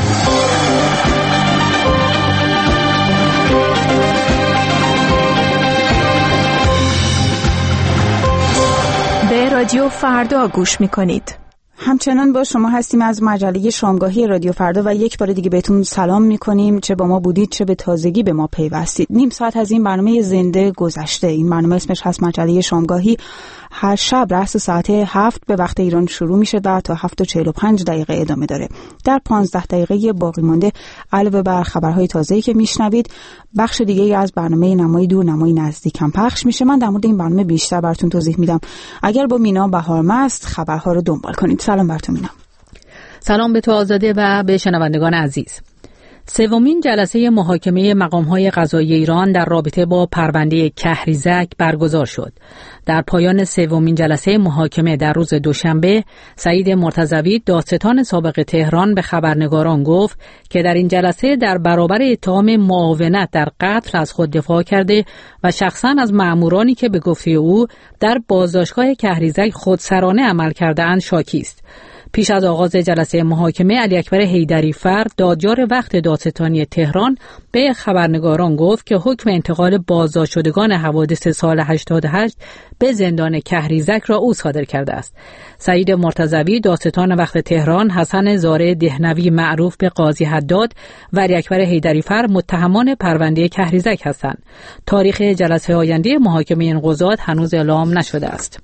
به رادیو فردا گوش می‌کنید. همچنان با شما هستیم از مجله شامگاهی رادیو فردا و یک بار دیگه بهتون سلام میکنیم، چه با ما بودید چه به تازگی به ما پیوستید. نیم ساعت از این برنامه زنده گذشته. این برنامه اسمش هست مجله شامگاهی. هر شب رأس ساعت 7 به وقت ایران شروع میشه و تا 7:45 ادامه داره. در 15 دقیقه باقی مانده علاوه بر خبرهای تازه‌ای که میشنوید، بخش دیگه از برنامه نمای دور نمای نزدیک هم پخش میشه. من در مورد این برنامه بیشتر براتون توضیح میدم. اگر با مینا بهارمست خبرها رو دنبال کنید. سلام براتون مینا. سلام به تو آزاده و به شنوندگان عزیز. 3مین جلسه محاکمه مقام‌های قضایی ایران در رابطه با پرونده کهریزک برگزار شد. در پایان 3مین جلسه محاکمه در روز دوشنبه، سعید مرتضوی دادستان سابق تهران به خبرنگاران گفت که در این جلسه در برابر اتهام معاونت در قتل از خود دفاع کرده و شخصاً از مأمورانی که به گفته او در بازداشتگاه کهریزک خودسرانه عمل کرده‌اند شاکی است. پیش از آغاز جلسه محاکمه، علی اکبر حیدری‌فر دادیار وقت دادستانی تهران به خبرنگاران گفت که حکم انتقال بازداشت شدگان حوادث سال 88 به زندان کهریزک را او صادر کرده است. سعید مرتضوی دادستان وقت تهران، حسن زاره دهنوی معروف به قاضی حداد و علی اکبر حیدری‌فر متهمان پرونده کهریزک هستند. تاریخ جلسه آینده محاکمه این قضات هنوز اعلام نشده است.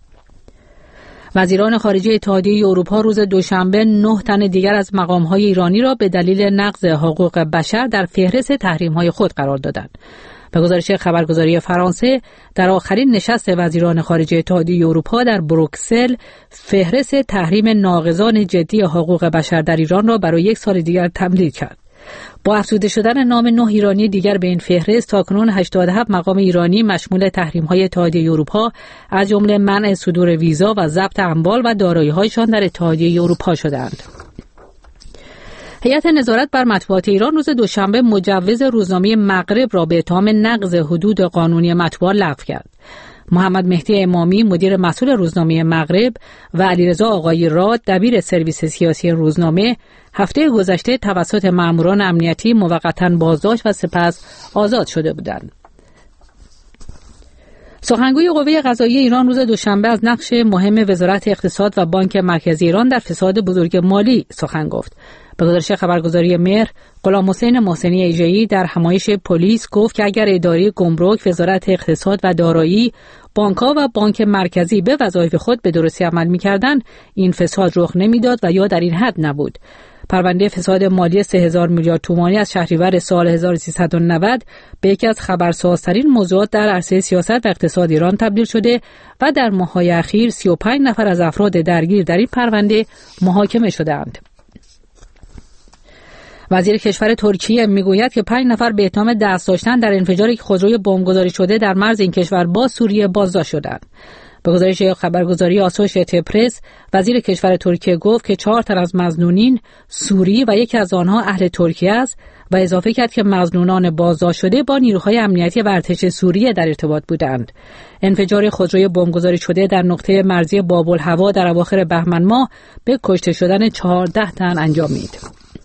وزیران خارجه اتحادیه اروپا روز دوشنبه 9 تن دیگر از مقام‌های ایرانی را به دلیل نقض حقوق بشر در فهرست تحریم‌های خود قرار دادند. به گزارش خبرگزاری فرانسه، در آخرین نشست وزیران خارجه اتحادیه اروپا در بروکسل، فهرست تحریم ناقضان جدی حقوق بشر در ایران را برای 1 سال دیگر تمدید کرد. با افزوده شدن نام 9 ایرانی دیگر به این فهرست، تاکنون 87 مقام ایرانی مشمول تحریم‌های اتحادیه اروپا از جمله منع صدور ویزا و ضبط اموال و دارایی‌هایشان در اتحادیه اروپا شدند. هیئت نظارت بر مطبوعات ایران روز دوشنبه مجوز روزنامه مغرب را به اتهام نقض حدود قانونی مطبوعات لغو کرد. محمد مهدی امامی مدیر مسئول روزنامه مغرب و علیرضا آقایی راد دبیر سرویس سیاسی روزنامه هفته گذشته توسط ماموران امنیتی موقتا بازداشت و سپس آزاد شده بودند. سخنگوی قوه قضاییه ایران روز دوشنبه از نقش مهم وزارت اقتصاد و بانک مرکزی ایران در فساد بزرگ مالی سخن گفت. به گزارش خبرگزاری مهر، غلامحسین محسنی ایجایی در همایش پلیس گفت که اگر اداره گمرک، وزارت اقتصاد و دارایی، بانک‌ها و بانک مرکزی به وظایف خود به درستی عمل می‌کردند، این فساد رخ نمی‌داد و یا در این حد نبود. پرونده فساد مالی 3000 میلیارد تومانی از شهریور سال 1390 به یکی از خبرسازترین موضوعات در عرصه سیاست و اقتصاد ایران تبدیل شده و در ماه‌های اخیر 35 نفر از افراد درگیر در این پرونده محاکمه شده‌اند. وزیر کشور ترکیه میگوید که 5 نفر به اتهام دست داشتن در انفجار یک خودروی بمبگذاری شده در مرز این کشور با سوریه بازداشت شدند. به گزارش خبرگزاری آسوشیتد پرس، وزیر کشور ترکیه گفت که 4 تن از مظنونین سوری و یکی از آنها اهل ترکیه است و اضافه کرد که مظنونان بازداشت شده با نیروهای امنیتی و ارتش سوریه در ارتباط بودند. انفجار خودروی بمبگذاری شده در نقطه مرزی باب‌الهوا در اواخر بهمن ماه به کشته شدن 14 تن انجامید.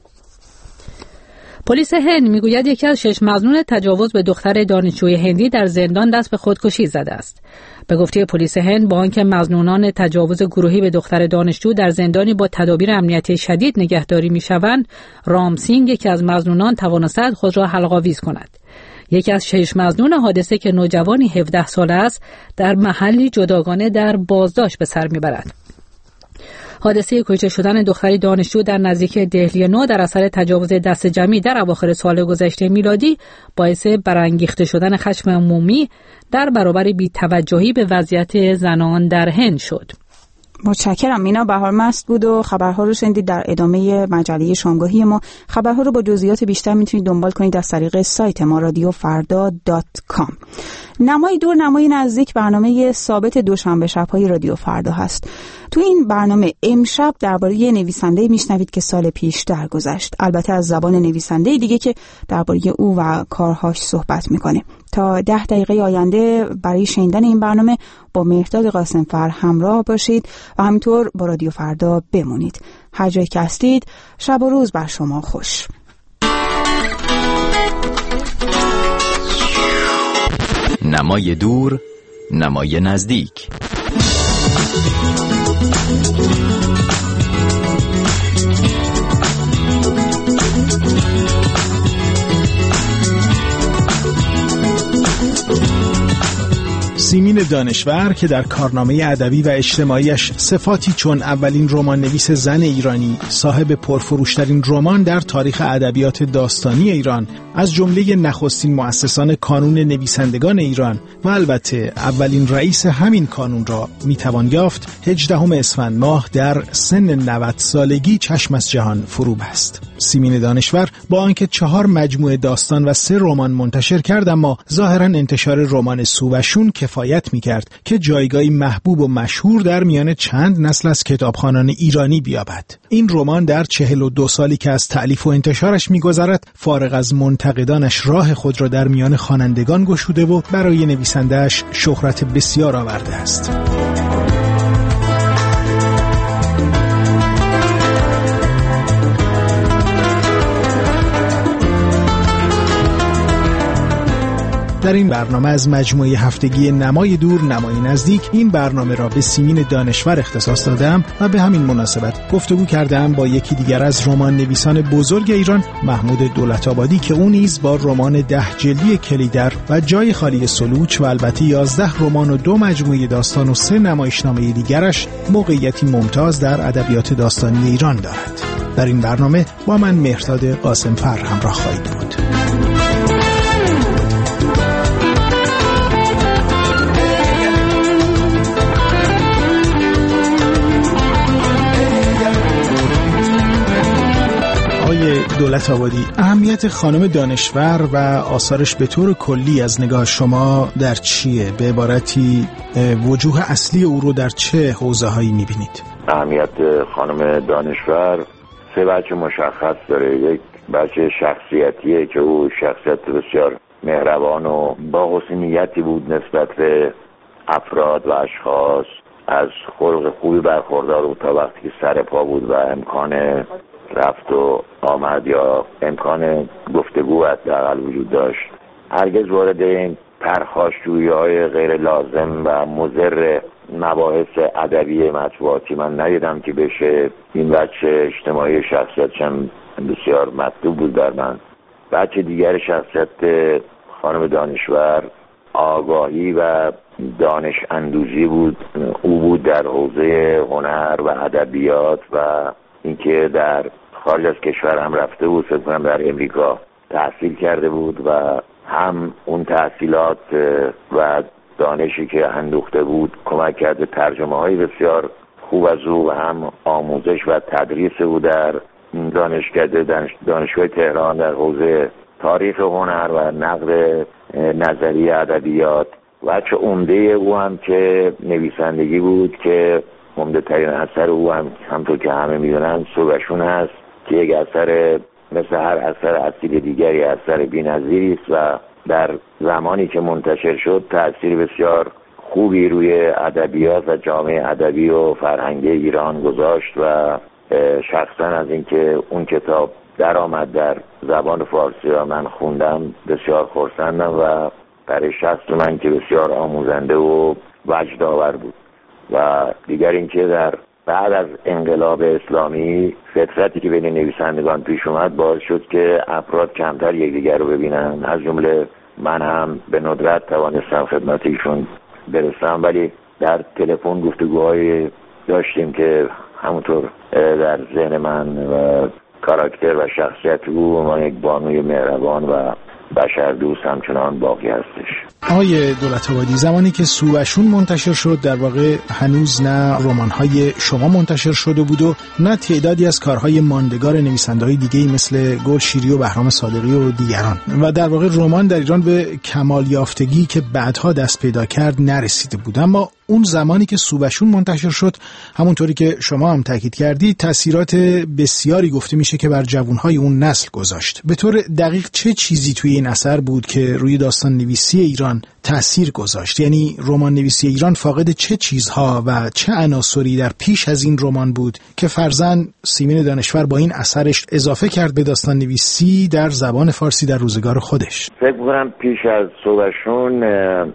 پلیس هند میگوید یکی از 6 مظنون تجاوز به دختر دانشجوی هندی در زندان دست به خودکشی زده است. به گفته پلیس هند، با آنکه مظنونان تجاوز گروهی به دختر دانشجو در زندانی با تدابیر امنیتی شدید نگهداری میشوند، رام سینگ یکی از مظنونان توانست خود را حلق‌آویز کند. یکی از 6 مظنون حادثه که نوجوانی 17 ساله است، در محلی جداگانه در بازداشت به سر میبرد. حادثه کشته شدن دختری دانشجو در نزدیکی دهلی نو در اثر تجاوز دست جمعی در اواخر سال گذشته میلادی باعث برانگیخته شدن خشم عمومی در برابر بی‌توجهی به وضعیت زنان در هند شد. متشکرم. مینا بهارمست بود و خبرها رو شنیدید. در ادامه مجله شامگاهی ما خبرها رو با جزئیات بیشتر میتونید دنبال کنید از طریق سایت ما radiofarda.com. نمای دور نمای نزدیک برنامه ثابت دوشنبه شب‌های رادیو فردا هست. تو این برنامه امشب درباره نویسنده میشنوید که سال پیش درگذشت، البته از زبان نویسنده دیگه که درباره او و کارهاش صحبت میکنه. تا 10 دقیقه آینده برای شنیدن این برنامه با مهرداد قاسمفر همراه باشید و همینطور با رادیو فردا بمونید. هر جایی که هستید شب و روز بر شما خوش. نمای دور، نمای نزدیک. سیمین دانشور که در کارنامه ادبی و اجتماعیش صفاتی چون اولین رمان نویس زن ایرانی، صاحب پرفروشترین رمان در تاریخ ادبیات داستانی ایران، از جمله نخستین مؤسسان کانون نویسندگان ایران و البته اولین رئیس همین کانون را میتوان یافت، 18 اسفند ماه در سن 90 سالگی چشم از جهان فرو بست. سیمین دانشور با آنکه 4 مجموعه داستان و 3 رمان منتشر کرد، اما ظاهرا انتشار رمان سووشون کفایت میکرد که جایگاهی محبوب و مشهور در میان چند نسل از کتابخوانان ایرانی بیابد. این رمان در 42 سالی که از تألیف و انتشارش میگذرد، فارغ از منتقدانش راه خود را در میان خوانندگان گشوده و برای نویسنده‌اش شهرت بسیار آورده است. در این برنامه از مجموعه هفتگی نمای دور نمای نزدیک این برنامه را به سیمین دانشور اختصاص دادم و به همین مناسبت گفتگو کردم با یکی دیگر از رمان نویسان بزرگ ایران، محمود دولت‌آبادی، که اون نیز با رمان 10 جلدی کلیدر و جای خالی سلوچ و البته 11 رمان و 2 مجموعه داستان و 3 نمایشنامه دیگرش موقعیتی ممتاز در ادبیات داستانی ایران دارد. در این برنامه با من مهرداد قاسمفر همراه خواهید بود. دولت‌آبادی، اهمیت خانم دانشور و آثارش به طور کلی از نگاه شما در چیه؟ به عبارتی وجوه اصلی او رو در چه حوزه‌هایی می‌بینید؟ اهمیت خانم دانشور 3 بچه مشخص داره. یک بچه شخصیتیه که او شخصیت بسیار مهربان و با حسن نیتی بود نسبت به افراد و اشخاص، از خلق خوبی برخوردار بود تا وقتی که سر پا بود و امکان رفت و آمد یا امکان گفتگو حداقل وجود داشت. هرگز وارد این پرخاشجویی‌های غیر لازم و مضر مباحث ادبی مطبوعاتی من ندیدم که بشه. این بچه اجتماعی شخصیتشم بسیار مطلوب بود در من. بچه دیگر شخصیت خانم دانشور آگاهی و دانش اندوزی بود. او بود در حوزه هنر و ادبیات و اینکه در خارج از کشور هم رفته بود، فکر کنم در امریکا تحصیل کرده بود و هم اون تحصیلات و دانشی که اندوخته بود کمک کرده ترجمه های بسیار خوب از او و هم آموزش و تدریس او در دانشگاه تهران در حوزه تاریخ هنر و نقد نظری ادبیات وجه عمده او هم که نویسندگی بود که عمده ترین اثر او هم همطور که همه میدونن سوگشون هست که یک اثر مثل هر اثر اصیل دیگری اثر بی‌نظیری است و در زمانی که منتشر شد تأثیر بسیار خوبی روی ادبیات و جامعه ادبی و فرهنگی ایران گذاشت و شخصا از اینکه اون کتاب درآمد در زبان فارسی و من خوندم بسیار خرسندم و برای شخص من که بسیار آموزنده و وجدآور بود. و دیگر اینکه در بعد از انقلاب اسلامی فترتی که بین نویسندگان پیش اومد باعث شد که افراد کمتر یکدیگر رو ببینن، از جمله من هم به ندرت توانستم خدمت ایشون برسم، ولی در تلفن گفتگوهای داشتیم که همونطور در ذهن من و کاراکتر و شخصیت او ما یک بانوی مهربان و بشردوست همچنان باقی هستش. آقای دولت‌آبادی، زمانی که سوگشون منتشر شد در واقع هنوز نه رمان‌های شما منتشر شده بود و نه تعدادی از کارهای ماندگار نویسنده‌های دیگه‌ای مثل گل شیری و بهرام صادقی و دیگران، و در واقع رمان در ایران به کمال یافتگی که بعدها دست پیدا کرد نرسیده بود. اما اون زمانی که سوگشون منتشر شد، همونطوری که شما هم تاکید کردید، تأثیرات بسیاری گفته میشه که بر جوانهای اون نسل گذاشت. به طور دقیق چه چیزی توی این اثر بود که روی داستان نویسی ایران تأثیر گذاشت؟ یعنی رمان نویسی ایران فاقد چه چیزها و چه عناصری در پیش از این رمان بود که فرزن سیمین دانشور با این اثرش اضافه کرد به داستان نویسی در زبان فارسی در روزگار خودش؟ فکر می‌کنم پیش از سوگشون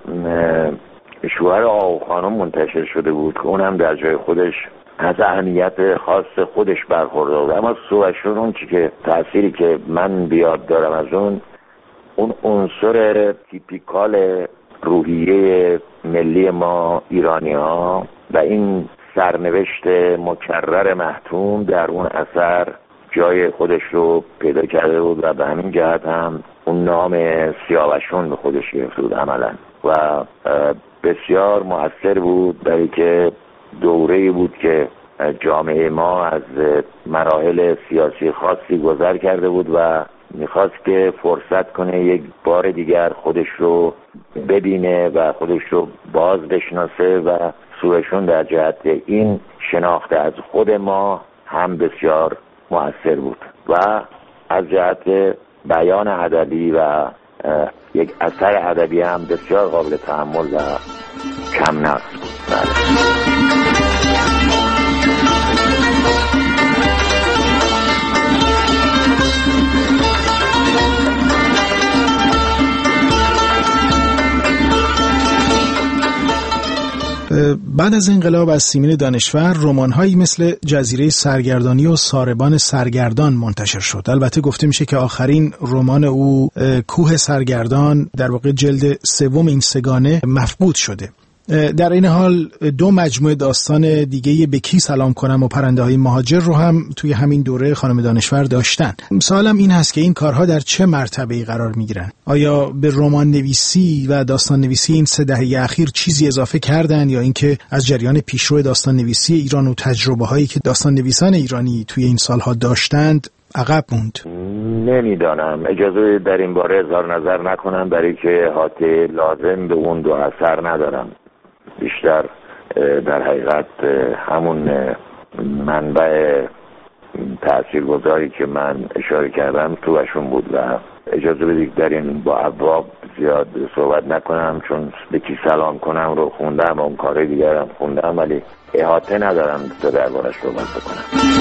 شوهر آقا خانم منتشر شده بود که اونم در جای خودش از اهمیت خاص خودش برخوردار بود. اما سوگشون اون چی که تأثیری که من بیاد دارم از اون عنصر تیپیکال روحیه ملی ما ایرانی ها و این سرنوشت مکرر محتوم در اون اثر جای خودش رو پیدا کرده بود و به همین جهت هم اون نام سیاوشون به خودش گرفته بود عملا و بسیار مؤثر بود، برای که دوره‌ای بود که جامعه ما از مراحل سیاسی خاصی گذر کرده بود و میخواست که فرصت کنه یک بار دیگر خودش رو ببینه و خودش رو باز بشناسه و سوگشون در جهت این شناخته از خود ما هم بسیار مؤثر بود و از جهت بیان ادبی و یک اثر ادبی هم بسیار قابل تحمل و کم نقص بود. بعد از انقلاب از سیمین دانشور رمان‌هایی مثل جزیره سرگردانی و ساربان سرگردان منتشر شد. البته گفته میشه که آخرین رمان او کوه سرگردان در واقع جلد سوم این سگانه مفقود شده. در این حال دو مجموعه داستان دیگه به کی سلام کنم و پرنده های مهاجر رو هم توی همین دوره خانم دانشور داشتن. سوالم این هست که این کارها در چه مرتبه‌ای قرار میگیرن؟ آیا به رمان نویسی و داستان نویسی این 3 دهه اخیر چیزی اضافه کردن یا اینکه از جریان پیشرو داستان نویسی ایران و تجربه هایی که داستان نویسان ایرانی توی این سالها داشتند عقب موند؟ نمیدانم، اجازه در این باره اظهار نظر نکنم، برای که احاطه لازم به اون دو اثر ندارم. بیشتر در حقیقت همون منبع تاثیرگذاری که من اشاره کردم توشون بود و اجازه بدید در این با ابواب زیاد صحبت نکنم، چون به کی سلام کنم رو خوندم و اون کار دیگرم خوندم، ولی احاطه ندارم تا دربارش صحبت بکنم.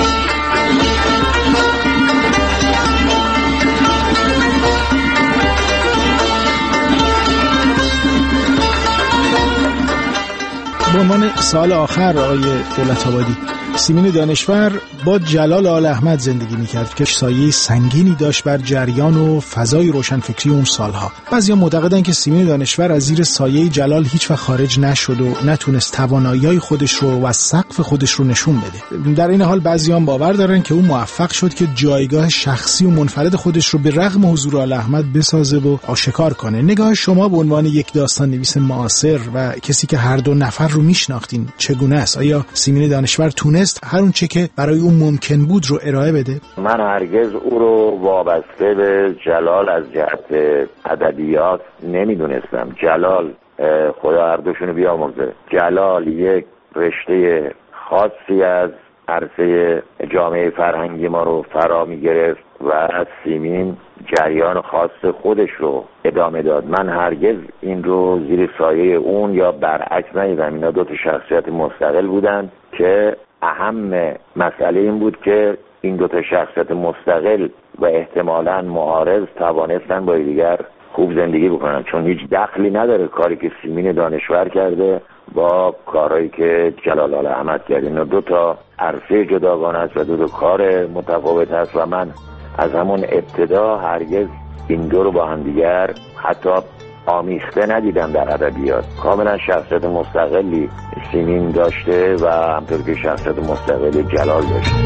به عنوان سال آخر آقای دولت‌آبادی، سیمین دانشور با جلال آل احمد زندگی میکرد که سایه سنگینی داشت بر جریان و فضای روشنفکری اون سالها. بعضیا معتقدن که سیمین دانشور از زیر سایه جلال هیچ وقت خارج نشد و نتونست توانایی‌های خودش رو و سقف خودش رو نشون بده. در این حال بعضیان باور دارن که او موفق شد که جایگاه شخصی و منفرد خودش رو به رغم حضور آل احمد بسازه و آشکار کنه. نگاه شما به عنوان یک داستان نویس معاصر و کسی که هر دو نفر رو میشناختین چگونه است؟ آیا سیمین دانشور تونست هر اون چه که برای اون ممکن بود رو ارائه بده؟ من هرگز او رو وابسته به جلال از جهت ادبیات نمیدونستم. جلال خدا هر دوشونو بیامرزه. جلال یک رشته خاصی از عرصه جامعه فرهنگی ما رو فرا می گرفت و سیمین جریان خاص خودش رو ادامه داد. من هرگز این رو زیر سایه اون یا برعکس ندیدم. اینا دو تا شخصیت مستقل بودن که اهم مسئله این بود که این دو تا شخصیت مستقل و احتمالاً معارض توانستن با دیگر خوب زندگی بکنن، چون هیچ دخلی نداره کاری که سیمین دانشور کرده با کارهایی که جلال آل احمد کرده. اینا دو تا عرصه جداگانه است و دو تا کار متفاوت است و من از همون ابتدا هرگز این دو رو با هم دیگر حتی آمیخته ندیدم در ادبیات. کاملا شخصیت مستقلی سیمین داشته و همطور که شخصیت مستقلی جلال داشته.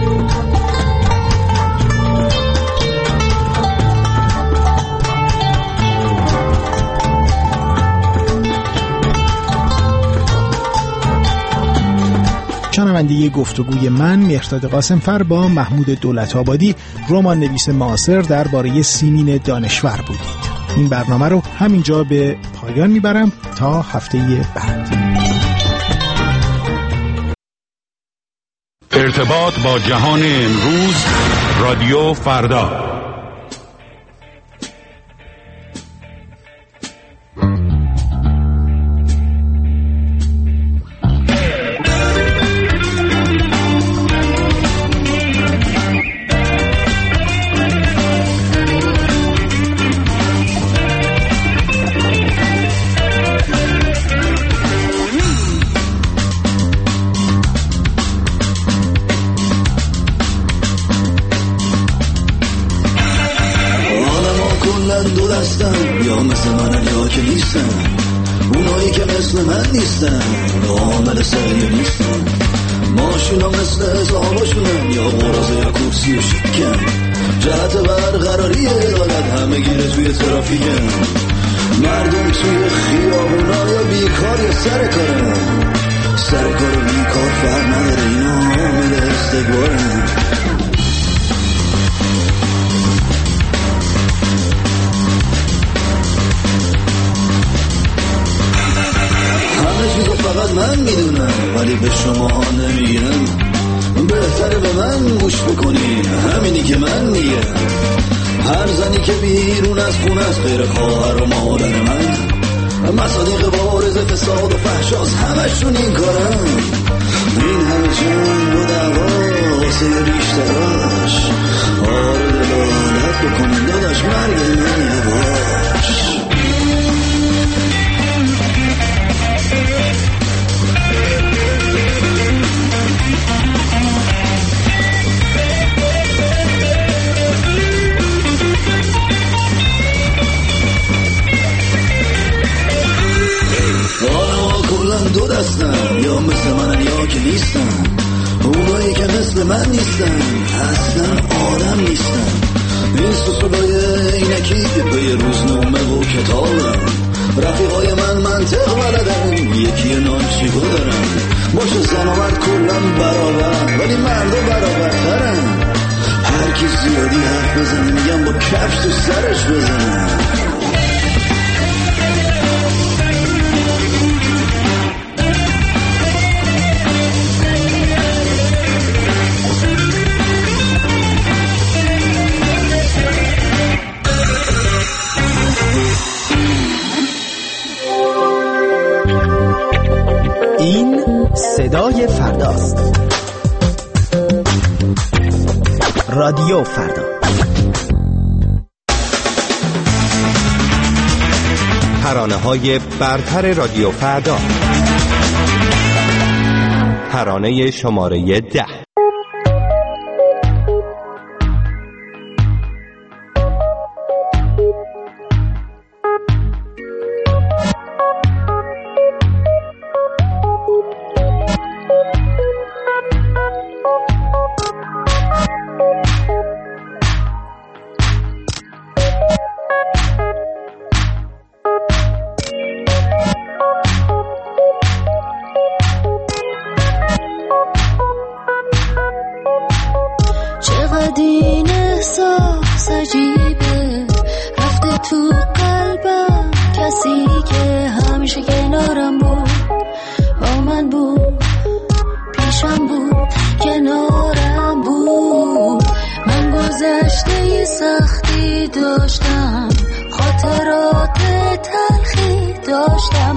شنونده گفتگوی من مهرداد قاسمفر با محمود دولت‌آبادی، رمان نویس معاصر درباره سیمین دانشور بودید. این برنامه رو همینجا به پایان میبرم تا هفته بعد. ارتباط با جهان امروز، رادیو فردا. اونایی که مثل من نیستن عامل سریع نیستن، ماشینا مثل حساباشونن یا قرازه یا کرسی و شکن، جهت برقراری عدالت همه گیره توی ترافیکن، مردم توی خیابونا یا بیکار یا سر کارن، سر کار و بیکار فرق نداره، اینا عامل استکبارن. فقط من میدونم ولی به شما نمیگم، بهتره به من گوش بکنی، همینی که من میگم. هر زنی که بیرون از خونه از غیر خواهر و مادر من، مصادیق بارز فساد و فحشاست، همشون این کارن. این همه جنگ و دعوا واسه ریشتراش، آره دلالت بکنیم داداش، مرگ من یواش. دو دستن، یا مثل منن یا که نیستن، اونایی که مثل من نیستن اصلا آدم نیستن. این سوسولای اینکی پی روزنامه و کتابن، رفیقای من منطق بلدن، یکی نانچیگو دارن، باشه زن و مرد کلن برابر ولی مردا برابرترن. هر کی زیادی حرف بزنه میگم با کفش تو سرش بزنه. این صدای فرداست. رادیو فردا. ترانه‌های برتر رادیو فردا. ترانه شماره 10.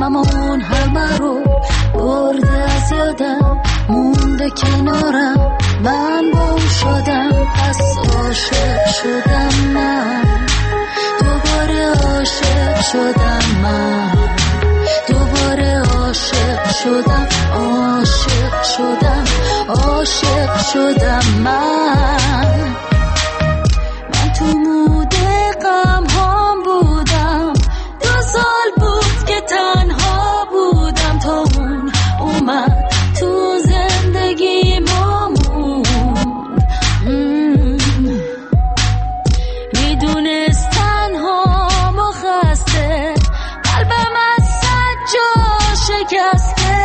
هممون همه رو برده از یادم، مونده کنارم، من گم شدم، پس عاشق شدم من، دوباره عاشق شدم من، دوباره عاشق شدم، عاشق شدم، عاشق شدم من تو مود غم هام بودم، 2 سال بود که تنها بودم تا اون اومد تو زندگی مامون. میدونست تنها مخسته، قلبم از سجا شکسته،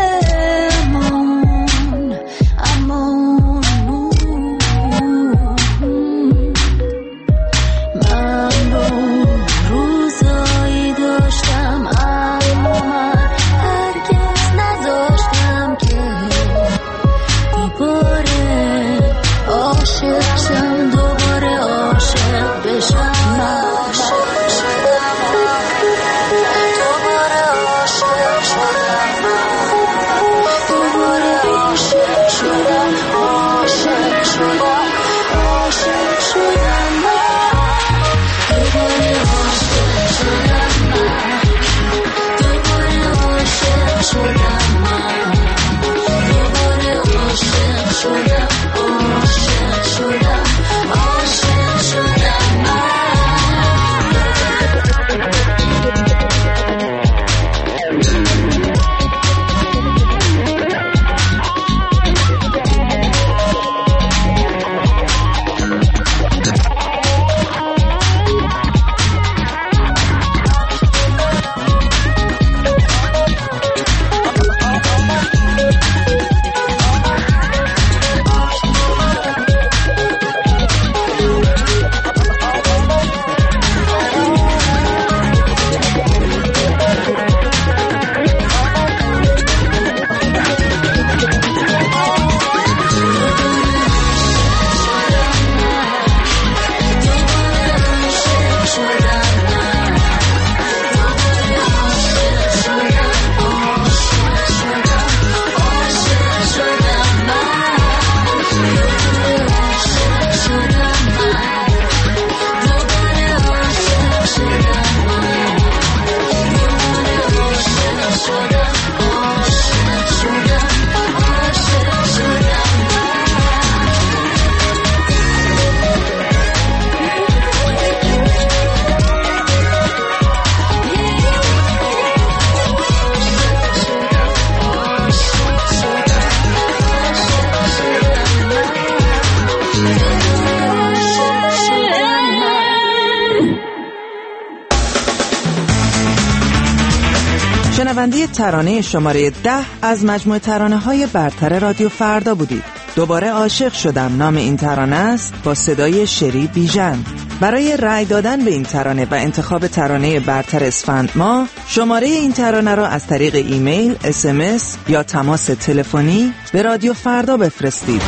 شنونده ترانه شماره 10 از مجموعه ترانه‌های برتر رادیو فردا بودید. دوباره عاشق شدم نام این ترانه است، با صدای شری بیژن. برای رأی دادن به این ترانه و انتخاب ترانه برتر اسفند ماه، شماره این ترانه را از طریق ایمیل، SMS یا تماس تلفنی به رادیو فردا بفرستید.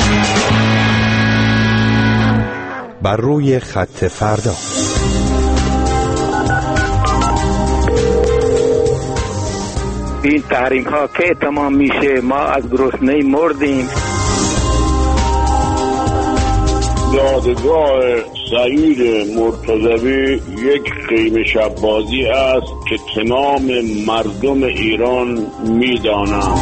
بر روی خط فردا. این تحریم ها که تمام میشه؟ ما از گرسنگی مردیم. یادگاه سعید مرتضوی یک خیمه شبازی است که تمام مردم ایران میدانند.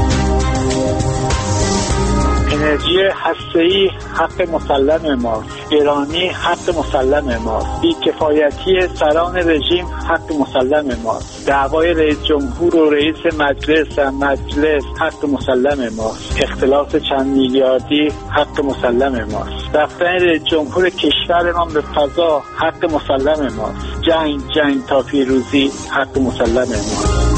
انرژی هسته‌ای حق مسلم ماست، گرانی حق مسلم ماست، بی‌کفایتی سران رژیم حق مسلم ماست، دعوای رئیس جمهور و رئیس مجلس حق مسلم ماست، اختلاف چند میلیاردی حق مسلم ماست، رفتن رئیس جمهور کشورمان به فضا حق مسلم ماست، جنگ تا پیروزی حق مسلم ماست.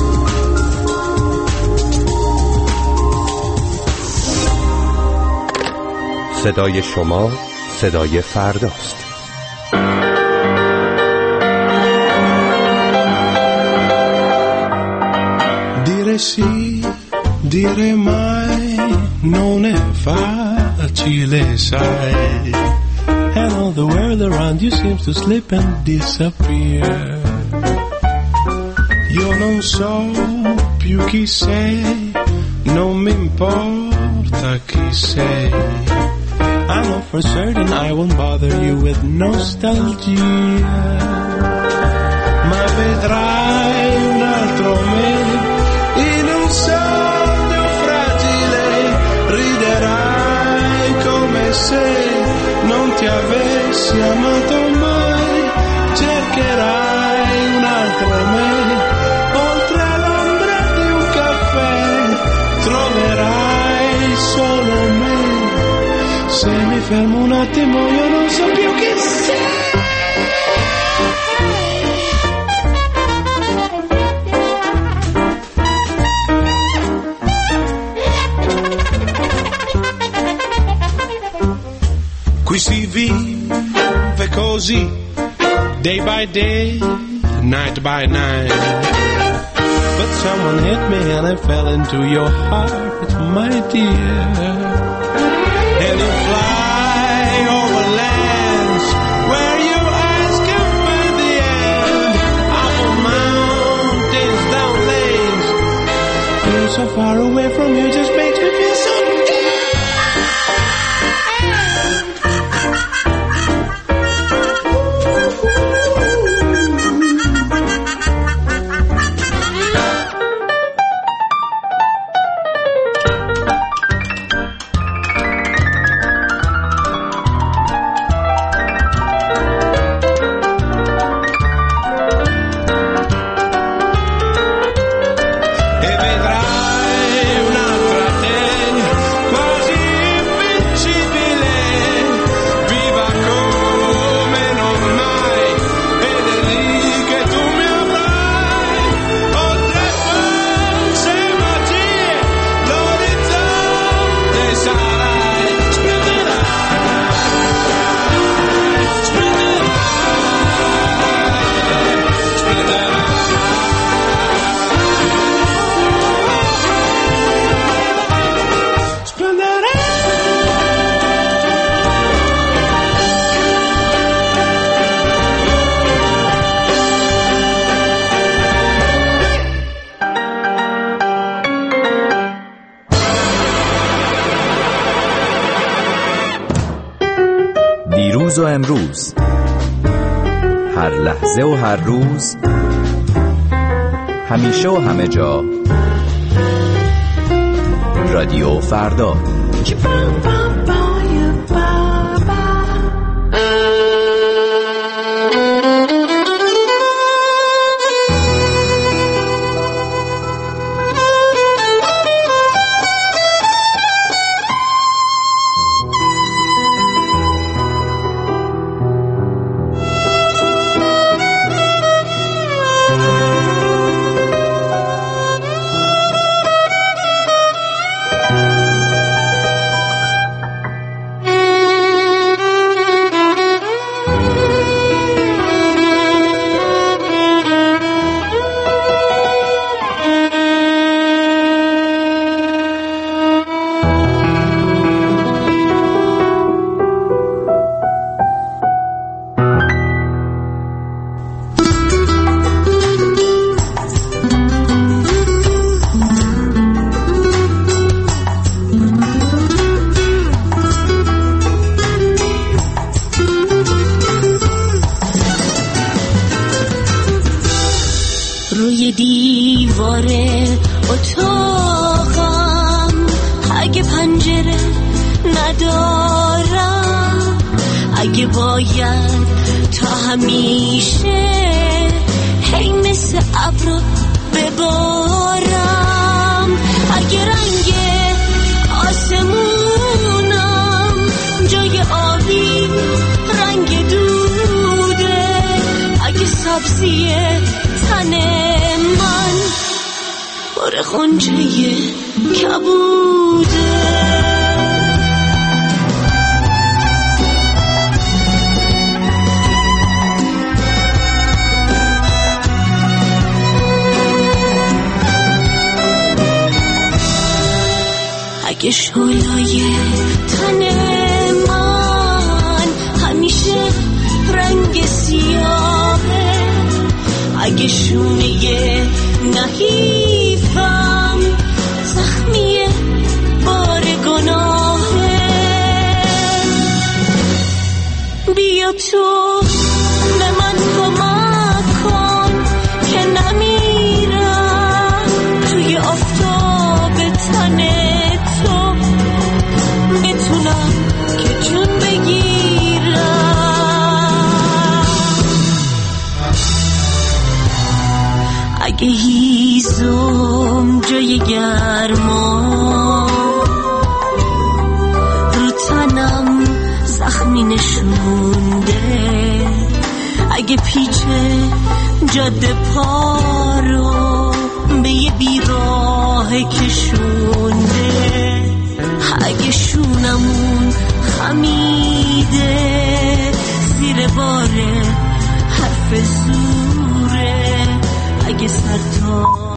صدای شما صدای فرداست. Dire sì, dire mai, non è facile, sai. And all the world around you seems to slip and disappear. Io non so più chi sei, non mi importa chi sei. I know for certain I won't bother you with nostalgia. Ma vedrai un altro me in un sogno fragile, riderai come se non ti avessi amato mai, cercherai un altro me, oltre l'ombra di un caffè, troverai solo me. Se mi fermo un attimo io non so più chi sei. Qui si vive così, day by day, night by night. But someone hit me and I fell into your heart, my dear. And you fly over lands where your eyes can find the end. Up on mountains, down lanes. Being so far away from you just makes me feel so good. دیروز و امروز، هر لحظه و هر روز، همیشه و همه جا، رادیو فردا. روی دیوار اتاقم اگه پنجره ندارم، اگه باید تا همیشه هی مثل ابر ببارم، اگه رنگ آسمونم جای آبی رنگ دوده، اگه سبزی تن من بار غنچه کبوده، اگه شعله‌ی تن من همیشه رنگ سیاهه، اگه شونه نحیفم زخمیه بار گناهه، بیا تو به من کمک کن که نمیرم توی آفتاب تن تو، بتونم که جون بگیرم. اگه هیزم جای گرما رو تنم زخمی نشونده، اگه پیچه جاده پا رو به یه بیراه کشونده، اگه شونمون خمیده زیر بار حرف زوره، اگه سر تا